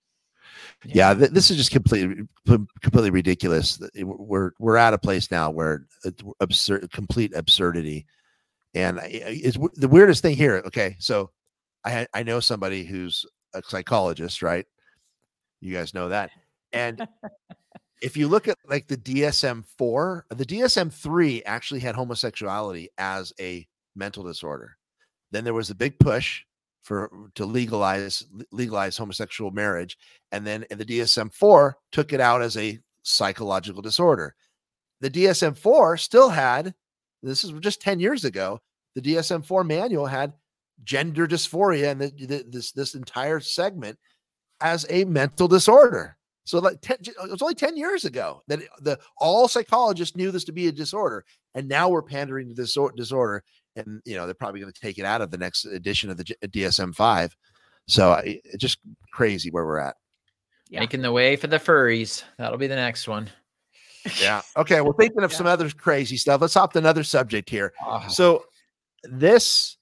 Yeah, this is just completely ridiculous. We're at a place now where it's complete absurdity. And it's the weirdest thing here. Okay, so I know somebody who's a psychologist, right? You guys know that. And if you look at like the DSM-4, the DSM-3 actually had homosexuality as a mental disorder. Then there was a big push to legalize homosexual marriage, and then the DSM-4 took it out as a psychological disorder. The DSM-4 still had, this is just 10 years ago, the DSM-4 manual had gender dysphoria and this entire segment as a mental disorder. So like it was only 10 years ago that all psychologists knew this to be a disorder, and now we're pandering to this disorder, and they're probably going to take it out of the next edition of the DSM-5. So it's just crazy where we're at. Yeah. Making the way for the furries. That'll be the next one. Yeah. Okay. Well, thinking of some other crazy stuff, let's hop to another subject here. So this,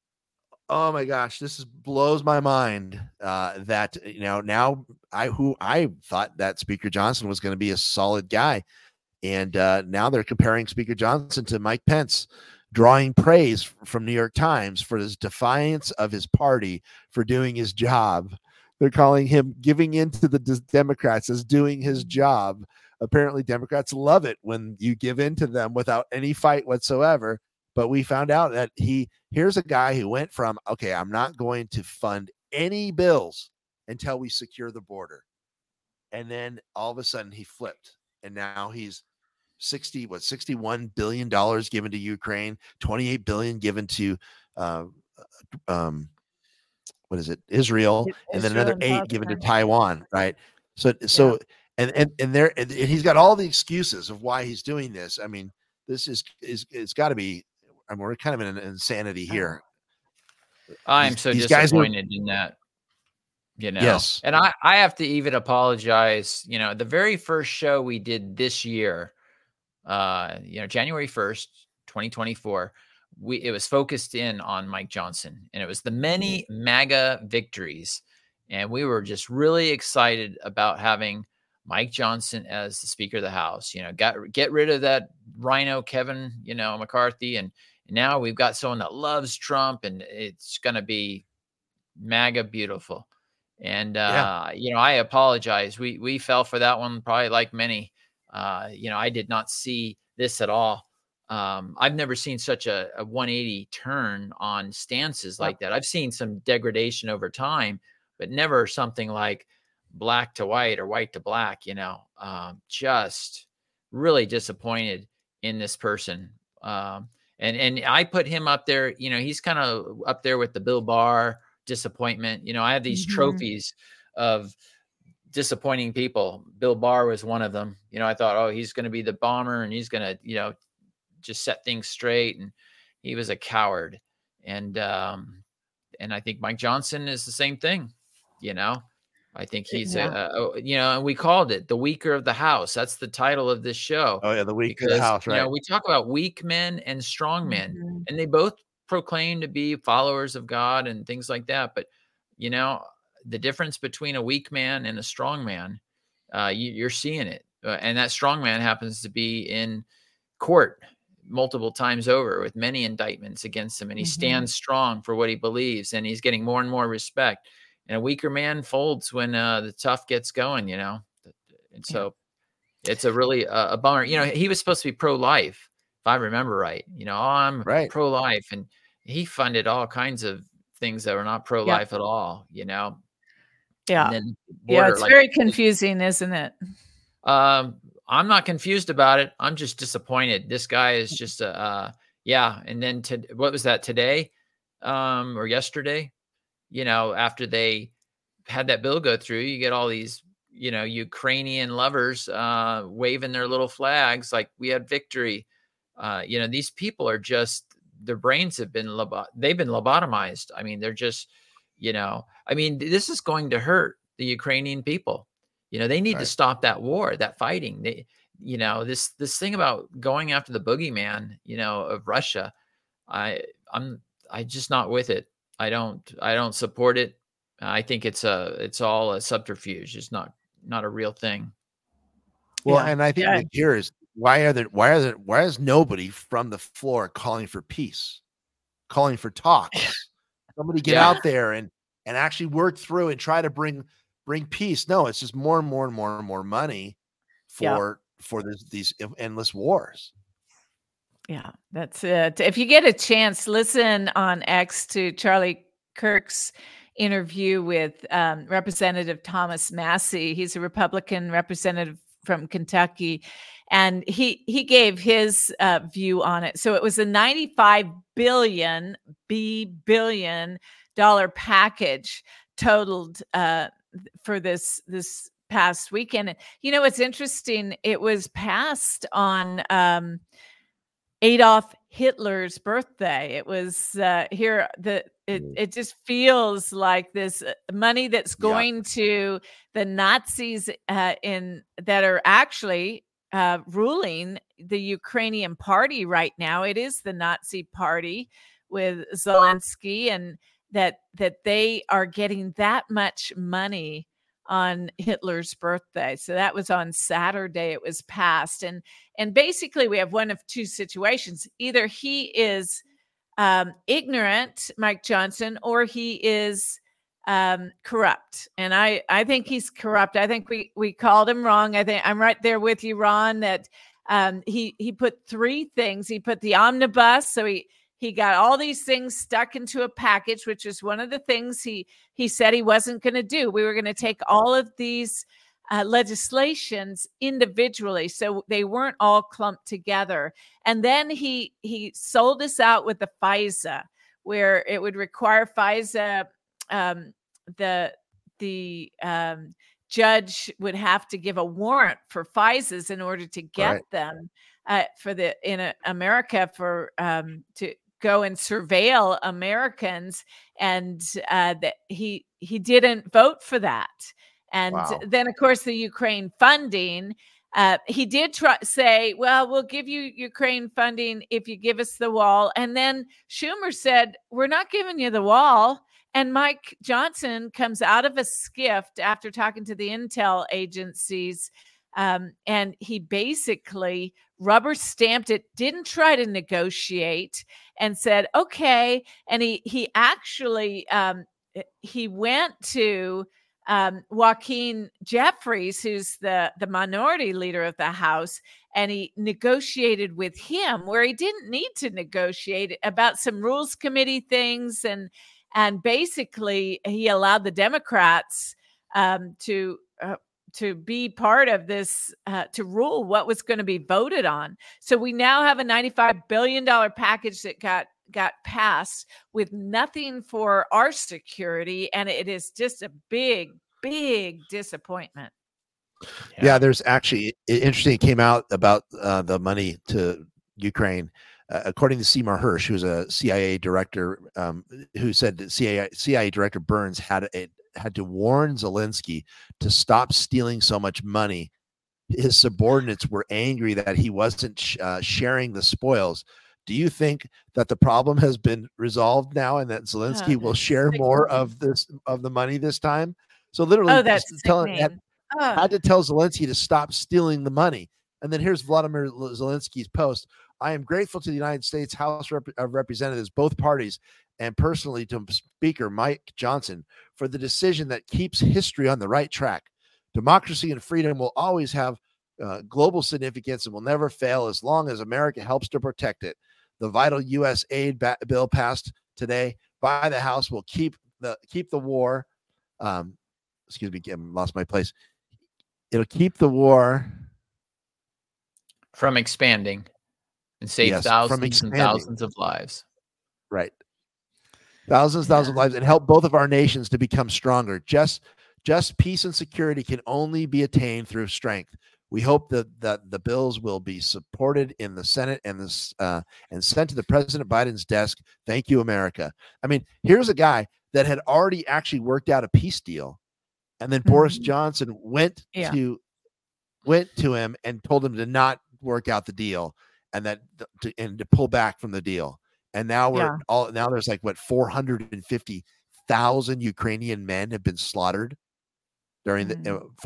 oh my gosh, this blows my mind that, now I thought that Speaker Johnson was going to be a solid guy. And now they're comparing Speaker Johnson to Mike Pence, drawing praise from New York Times for his defiance of his party for doing his job. They're calling him giving in to the Democrats as doing his job. Apparently Democrats love it when you give in to them without any fight whatsoever. But we found out that here's a guy who went from, okay, I'm not going to fund any bills until we secure the border. And then all of a sudden he flipped. And now he's $61 billion given to Ukraine, $28 billion given to Israel, and then another 8 given to Taiwan, right? So and he's got all the excuses of why he's doing this. I mean, this is it's got to be. I mean, we're kind of in an insanity here. I'm so disappointed in that. Yes. And I have to even apologize. The very first show we did this year, January 1st, 2024, it was focused in on Mike Johnson, and it was the many MAGA victories. And we were just really excited about having Mike Johnson as the Speaker of the House. Get rid of that rhino Kevin, McCarthy, and now we've got someone that loves Trump, and it's going to be MAGA beautiful. And I apologize. We fell for that one, probably like many. I did not see this at all. I've never seen such a 180 turn on stances like that. I've seen some degradation over time, but never something like black to white or white to black. Just really disappointed in this person. And I put him up there. He's kind of up there with the Bill Barr disappointment. I have these trophies of disappointing people. Bill Barr was one of them. I thought, oh, he's going to be the bomber, and he's going to, just set things straight. And he was a coward. And I think Mike Johnson is the same thing. I think he's and we called it the weaker of the house. That's the title of this show. Oh yeah, the weaker of the house, right? We talk about weak men and strong men, and they both proclaim to be followers of God and things like that. But the difference between a weak man and a strong man, you're seeing it, and that strong man happens to be in court multiple times over with many indictments against him, and he stands strong for what he believes, and he's getting more and more respect. And a weaker man folds when the tough gets going, and so it's a really a bummer. He was supposed to be pro-life, if I remember right. I'm pro-life, and he funded all kinds of things that were not pro-life at all. Yeah, it's very confusing, isn't it? I'm not confused about it. I'm just disappointed. This guy is just and then what was that, today or yesterday? After they had that bill go through, you get all these Ukrainian lovers waving their little flags like we had victory. These people are just, their brains have been they've been lobotomized. I mean, they're just this is going to hurt the Ukrainian people. They need to stop that war, that fighting. This thing about going after the boogeyman, of Russia. I'm just not with it. I don't support it. I think it's all a subterfuge. It's not a real thing. Well, and I think here is why is nobody from the floor calling for peace, calling for talks? Somebody get out there and actually work through and try to bring peace. No, it's just more and more and more and more money for these endless wars. Yeah, that's it. If you get a chance, listen on X to Charlie Kirk's interview with Representative Thomas Massie. He's a Republican representative from Kentucky, and he gave his view on it. So it was a $95 billion package totaled for this past weekend. It's interesting. It was passed on Adolf Hitler's birthday. It was here. It just feels like this money that's going to the Nazis that are actually ruling the Ukrainian party right now. It is the Nazi party with Zelensky, and that they are getting that much money on Hitler's birthday. So that was on Saturday. It was passed. And basically we have one of two situations. Either he is ignorant, Mike Johnson, or he is corrupt. And I think he's corrupt. I think we called him wrong. I think I'm right there with you, Ron, that he put three things. He put the omnibus. So he got all these things stuck into a package, which is one of the things he said he wasn't going to do. We were going to take all of these legislations individually, so they weren't all clumped together. And then he sold us out with the FISA, where it would require FISA. The judge would have to give a warrant for FISAs in order to get them in America for to go and surveil Americans, and that he didn't vote for that. And then, of course, the Ukraine funding, he did say, well, we'll give you Ukraine funding if you give us the wall. And then Schumer said, we're not giving you the wall. And Mike Johnson comes out of a skiff after talking to the intel agencies, and he basically rubber stamped it, didn't try to negotiate, and said, okay. And he actually he went to Joaquin Jeffries, who's the minority leader of the House, and he negotiated with him where he didn't need to negotiate about some rules committee things. And basically he allowed the Democrats to be part of this, to rule what was going to be voted on. So we now have a $95 billion package that got passed with nothing for our security. And it is just a big, big disappointment. Yeah, there's actually interesting. It came out about the money to Ukraine. According to Seymour Hersh, who's a CIA director, who said that CIA Director Burns had to warn Zelensky to stop stealing so much money. His subordinates were angry that he wasn't sharing the spoils. Do you think that the problem has been resolved now, and that Zelensky will share more of the money this time? So literally, had to tell Zelensky to stop stealing the money. And then here's Vladimir Zelensky's post. I am grateful to the United States House of Representatives, both parties, and personally to Speaker Mike Johnson for the decision that keeps history on the right track. Democracy and freedom will always have global significance and will never fail as long as America helps to protect it. The vital U.S. aid bill passed today by the House will keep the war. Excuse me, I lost my place. It'll keep the war from expanding and save thousands and thousands of lives. Right. Thousands of lives, and help both of our nations to become stronger. Just peace and security can only be attained through strength. We hope that the bills will be supported in the Senate and sent to the President Biden's desk. Thank you, America. I mean, here's a guy that had already actually worked out a peace deal, and then Boris Johnson went to him and told him to not work out the deal and to pull back from the deal. And now there's like 450,000 Ukrainian men have been slaughtered during the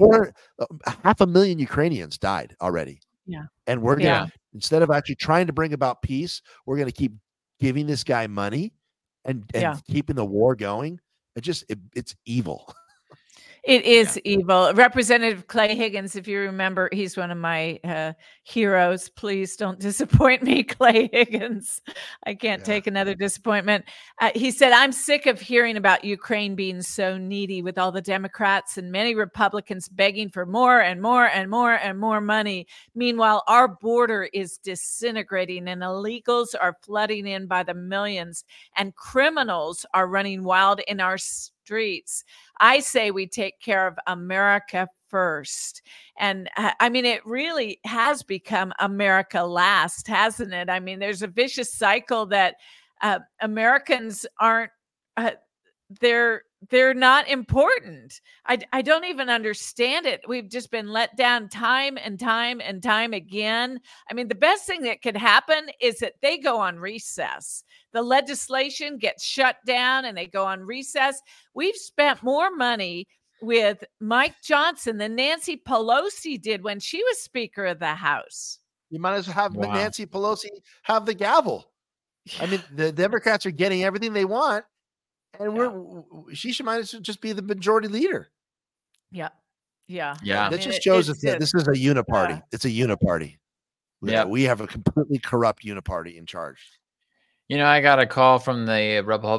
500,000 Ukrainians died already. Yeah. And we're going to, instead of actually trying to bring about peace, we're going to keep giving this guy money and keeping the war going. It's evil. It is evil. Representative Clay Higgins, if you remember, he's one of my heroes. Please don't disappoint me, Clay Higgins. I can't take another disappointment. He said, I'm sick of hearing about Ukraine being so needy with all the Democrats and many Republicans begging for more and more and more and more money. Meanwhile, our border is disintegrating and illegals are flooding in by the millions and criminals are running wild in our streets. I say we take care of America first. And I mean, it really has become America last, hasn't it? I mean, there's a vicious cycle that Americans aren't, they're not important. I don't even understand it. We've just been let down time and time and time again. I mean, the best thing that could happen is that they go on recess. The legislation gets shut down and they go on recess. We've spent more money with Mike Johnson than Nancy Pelosi did when she was Speaker of the House. You might as well have Nancy Pelosi have the gavel. I mean, the Democrats are getting everything they want, and she might as well just be the majority leader. Yeah. That just shows us that this is a uniparty. It's a uniparty. Yeah, we have a completely corrupt uniparty in charge. You know, I got a call from the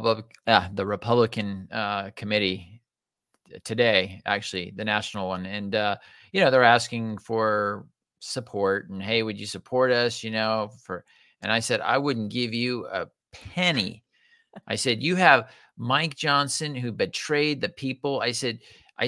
Republican committee today, actually, the national one. And, they're asking for support and, hey, would you support us, and I said, I wouldn't give you a penny. I said, you have Mike Johnson who betrayed the people. I said,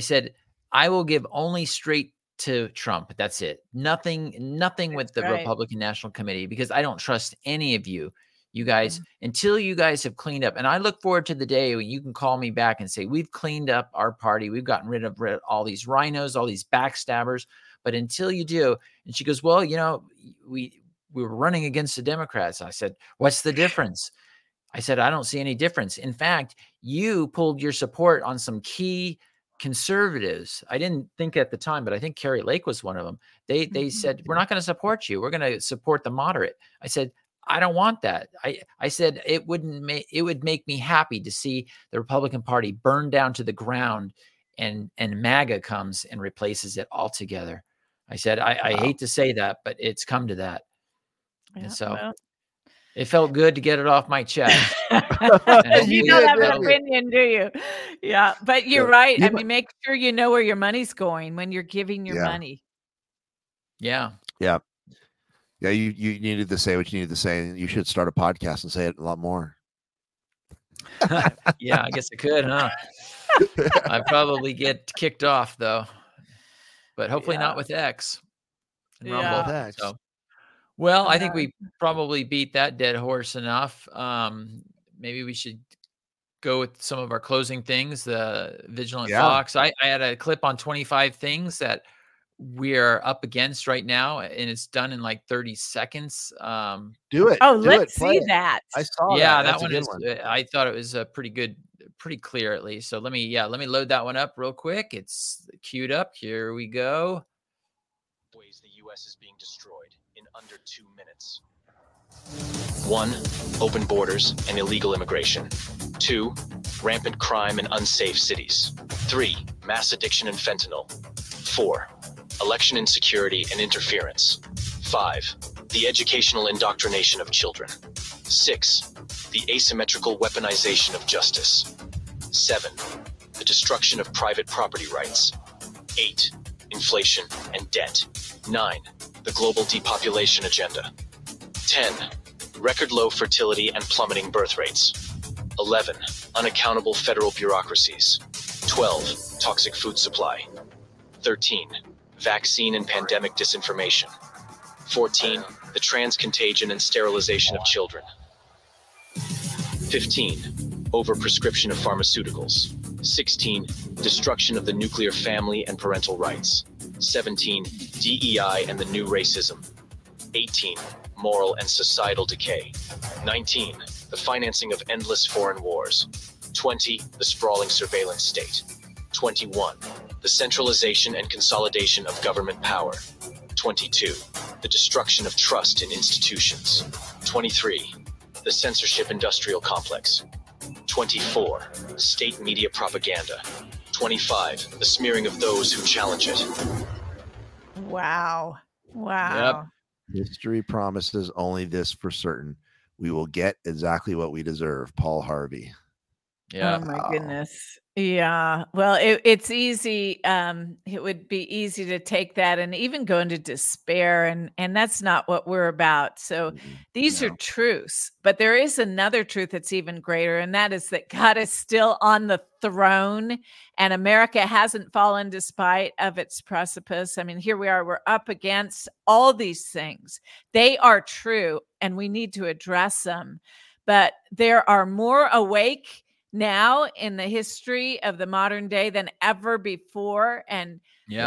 I will give only straight to Trump. That's it. Nothing with the Republican National Committee, because I don't trust any of you guys, until you guys have cleaned up. And I look forward to the day when you can call me back and say, we've cleaned up our party. We've gotten rid of all these rhinos, all these backstabbers. But until you do, and she goes, well, we were running against the Democrats. I said, what's the difference? I said, I don't see any difference. In fact, you pulled your support on some key conservatives. I didn't think at the time, but I think Carrie Lake was one of them. They said, we're not going to support you. We're going to support the moderate. I said, I don't want that. I said it would make me happy to see the Republican Party burn down to the ground and MAGA comes and replaces it altogether. I said, I hate to say that, but it's come to that. And so it felt good to get it off my chest. You don't have an opinion, do you? Yeah, but you're right. I mean, make sure you know where your money's going when you're giving your money. Yeah. Yeah. Yeah, you needed to say what you needed to say, and you should start a podcast and say it a lot more. Yeah, I guess I could, huh? I'd probably get kicked off, though. But hopefully not with X. And Rumble. So. Well, I think we probably beat that dead horse enough. Maybe we should go with some of our closing things. The Vigilant Fox. I had a clip on 25 things that we're up against right now, and it's done in like 30 seconds. Do it. Let's see that. I saw that. Yeah, that one is. I thought it was pretty good, pretty clear at least. So let me load that one up real quick. It's queued up. Here we go. Ways the U.S. is being destroyed in under 2 minutes. 1. Open borders and illegal immigration. 2. Rampant crime in unsafe cities. 3. Mass addiction and fentanyl. 4. Election insecurity and interference. 5. The educational indoctrination of children. 6. The asymmetrical weaponization of justice. 7. The destruction of private property rights. 8. Inflation and debt. 9. The global depopulation agenda. 10. Record low fertility and plummeting birth rates. 11. Unaccountable federal bureaucracies. 12. Toxic food supply. 13. Vaccine and pandemic disinformation. 14. The transcontagion and sterilization of children. 15. Overprescription of pharmaceuticals. 16. Destruction of the nuclear family and parental rights. 17. DEI and the new racism. 18. Moral and societal decay. 19. The financing of endless foreign wars. 20. The sprawling surveillance state. 21. The centralization and consolidation of government power. 22. The destruction of trust in institutions. 23. The censorship industrial complex. 24. State media propaganda. 25. The smearing of those who challenge it. Wow. Wow. History promises only this for certain. We will get exactly what we deserve. Paul Harvey. Yeah. Oh my goodness. Yeah. Well, it's easy. It would be easy to take that and even go into despair, and that's not what we're about. So these are truths, but there is another truth that's even greater, and that is that God is still on the throne, and America hasn't fallen despite of its precipice. I mean, here we are. We're up against all these things. They are true, and we need to address them. But there are more awake now in the history of the modern day than ever before. And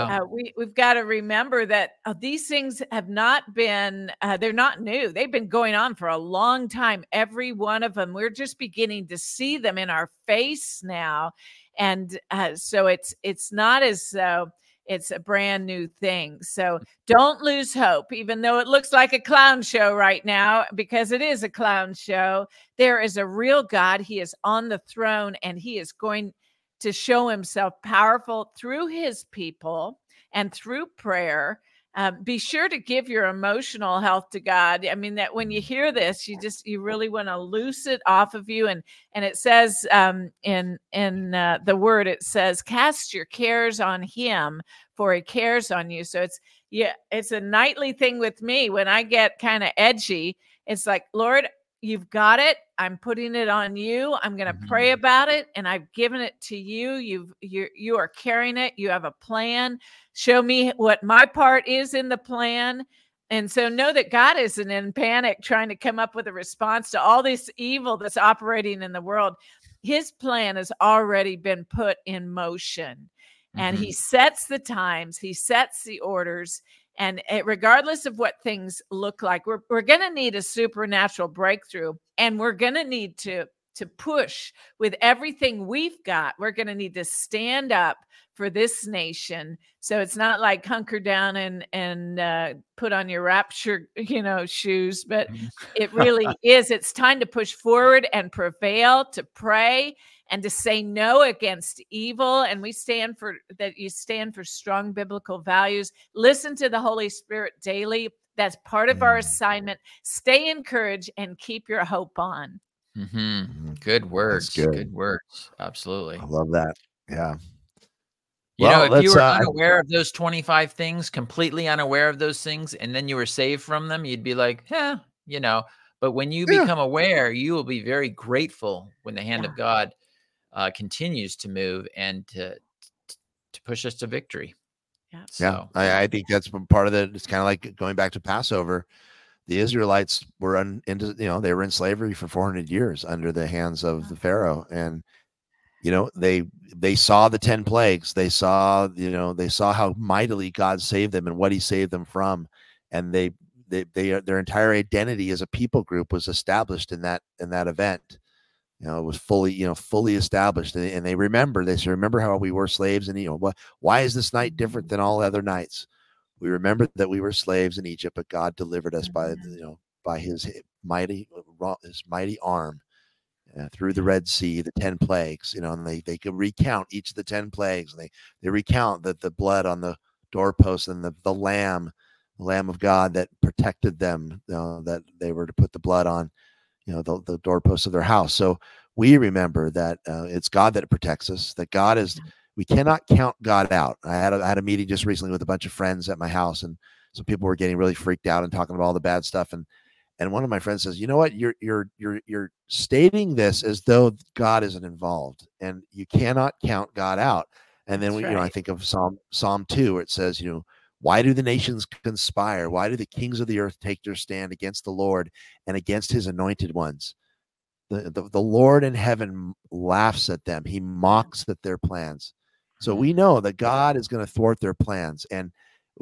we've got to remember that these things have not been, they're not new. They've been going on for a long time. Every one of them, we're just beginning to see them in our face now. And so it's not as though it's a brand new thing. So don't lose hope, even though it looks like a clown show right now, because it is a clown show. There is a real God. He is on the throne, and he is going to show himself powerful through his people and through prayer. Be sure to give your emotional health to God. I mean, that when you hear this, you really want to loose it off of you. And it says in the word, it says, cast your cares on him, for he cares on you. So it's a nightly thing with me. When I get kind of edgy, it's like, Lord, you've got it. I'm putting it on you. I'm going to pray about it, and I've given it to you. You are carrying it. You have a plan. Show me what my part is in the plan. And so know that God isn't in panic trying to come up with a response to all this evil that's operating in the world. His plan has already been put in motion, and he sets the times, he sets the orders. And regardless of what things look like, we're going to need a supernatural breakthrough, and we're going to need to push with everything we've got. We're going to need to stand up for this nation. So it's not like hunker down and put on your rapture, shoes, but it really is. It's time to push forward and prevail, to pray and to say no against evil. And we stand for that. You stand for strong biblical values. Listen to the Holy Spirit daily. That's part of our assignment. Stay encouraged and keep your hope on. Good words. Good. Good words. Absolutely. I love that. Yeah. If you were unaware of those 25 things, completely unaware of those things, and then you were saved from them, you'd be like, but when you become aware, you will be very grateful when the hand of God continues to move and to push us to victory. Yeah. So. I think that's part of it. It's kind of like going back to Passover. The Israelites were they were in slavery for 400 years under the hands of the Pharaoh. And, they saw the 10 plagues. They saw how mightily God saved them and what he saved them from. And their entire identity as a people group was established in that event. It was fully established. And they remember how we were slaves. And, why is this night different than all other nights? We remembered that we were slaves in Egypt, but God delivered us by by his mighty arm through the Red Sea, the 10 plagues, and they could recount each of the 10 plagues. And they recount that the blood on the doorpost and the lamb of God that protected them, that they were to put the blood on, the doorposts of their house. So we remember that it's God that protects us, that God is, we cannot count God out. I had a meeting just recently with a bunch of friends at my house, and some people were getting really freaked out and talking about all the bad stuff. And one of my friends says, you know what, you're stating this as though God isn't involved, and you cannot count God out. And then I think of Psalm 2, where it says, why do the nations conspire? Why do the kings of the earth take their stand against the Lord and against his anointed ones? The Lord in heaven laughs at them. He mocks at their plans. So we know that God is going to thwart their plans. And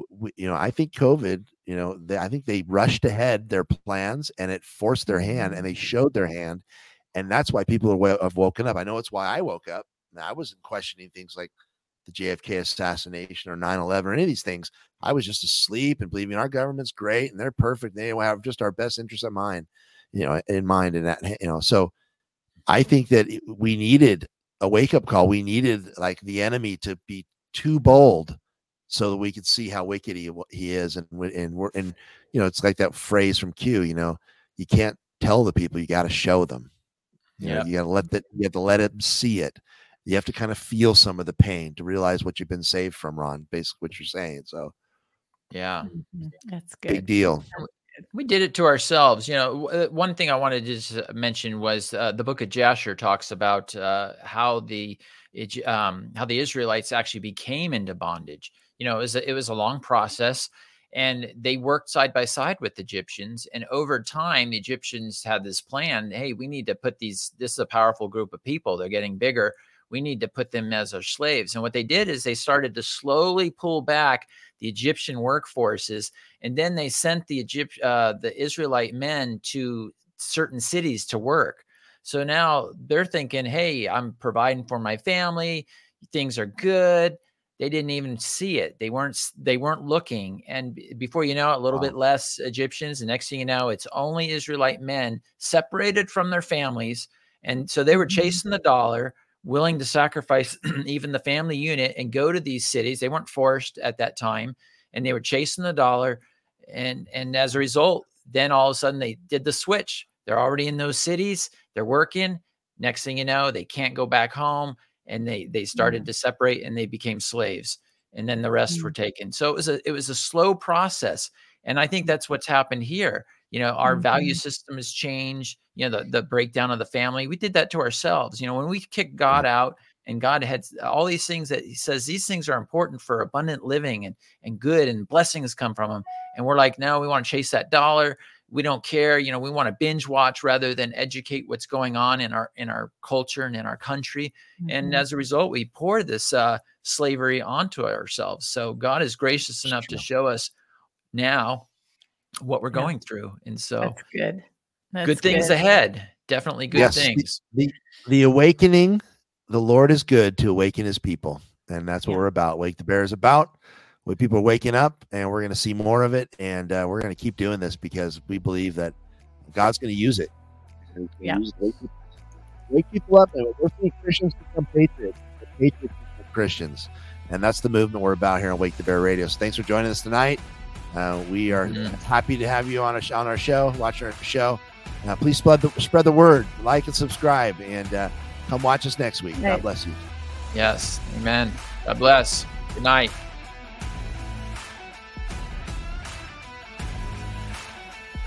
I think COVID, I think they rushed ahead their plans, and it forced their hand, and they showed their hand. And that's why people have woken up. I know it's why I woke up. I wasn't questioning things like the JFK assassination or 9/11 or any of these things. I was just asleep and believing our government's great and they're perfect. They have just our best interest in mind, in mind. And that, so I think that we needed a wake up call. We needed like the enemy to be too bold so that we could see how wicked he is. And it's like that phrase from Q, you can't tell the people, you got to show them. You got to let them see it. You have to kind of feel some of the pain to realize what you've been saved from, Ron, basically what you're saying. So, yeah, that's good. Big deal. We did it to ourselves. One thing I wanted to just mention was the book of Jasher talks about how the Israelites actually became into bondage. It was a long process, and they worked side by side with the Egyptians. And over time, the Egyptians had this plan. Hey, we need to put this is a powerful group of people. They're getting bigger. We need to put them as our slaves. And what they did is they started to slowly pull back the Egyptian workforces. And then they sent the Israelite men to certain cities to work. So now they're thinking, hey, I'm providing for my family. Things are good. They didn't even see it. They weren't looking. And before you know it, a little bit less Egyptians. The next thing you know, it's only Israelite men separated from their families. And so they were chasing the dollar, willing to sacrifice even the family unit and go to these cities. They weren't forced at that time, and they were chasing the dollar. And as a result, then all of a sudden they did the switch. They're already in those cities. They're working. Next thing you know, they can't go back home, and they started to separate, and they became slaves. And then the rest were taken. So it was a slow process. And I think that's what's happened here. Our value system has changed, the breakdown of the family. We did that to ourselves. When we kicked God out, and God had all these things that he says, these things are important for abundant living and good, and blessings come from them. And we're like, no, we want to chase that dollar. We don't care. We want to binge watch rather than educate what's going on in our culture and in our country. And as a result, we pour this slavery onto ourselves. So God is gracious enough to show us now what we're going through. And so that's good. Good things ahead. Definitely good things. The awakening, the Lord is good to awaken his people. And that's what we're about. Wake the Bear is about. When people are waking up, and we're going to see more of it. And we're going to keep doing this because we believe that God's going to use it. Use it to wake people up, and we're seeing Christians become patriots. Patriots become Christians. And that's the movement we're about here on Wake the Bear Radio. So thanks for joining us tonight. We are happy to have you on our show, watching our show. Please spread the word, like and subscribe, and come watch us next week. God bless you. Yes. Amen. God bless. Good night.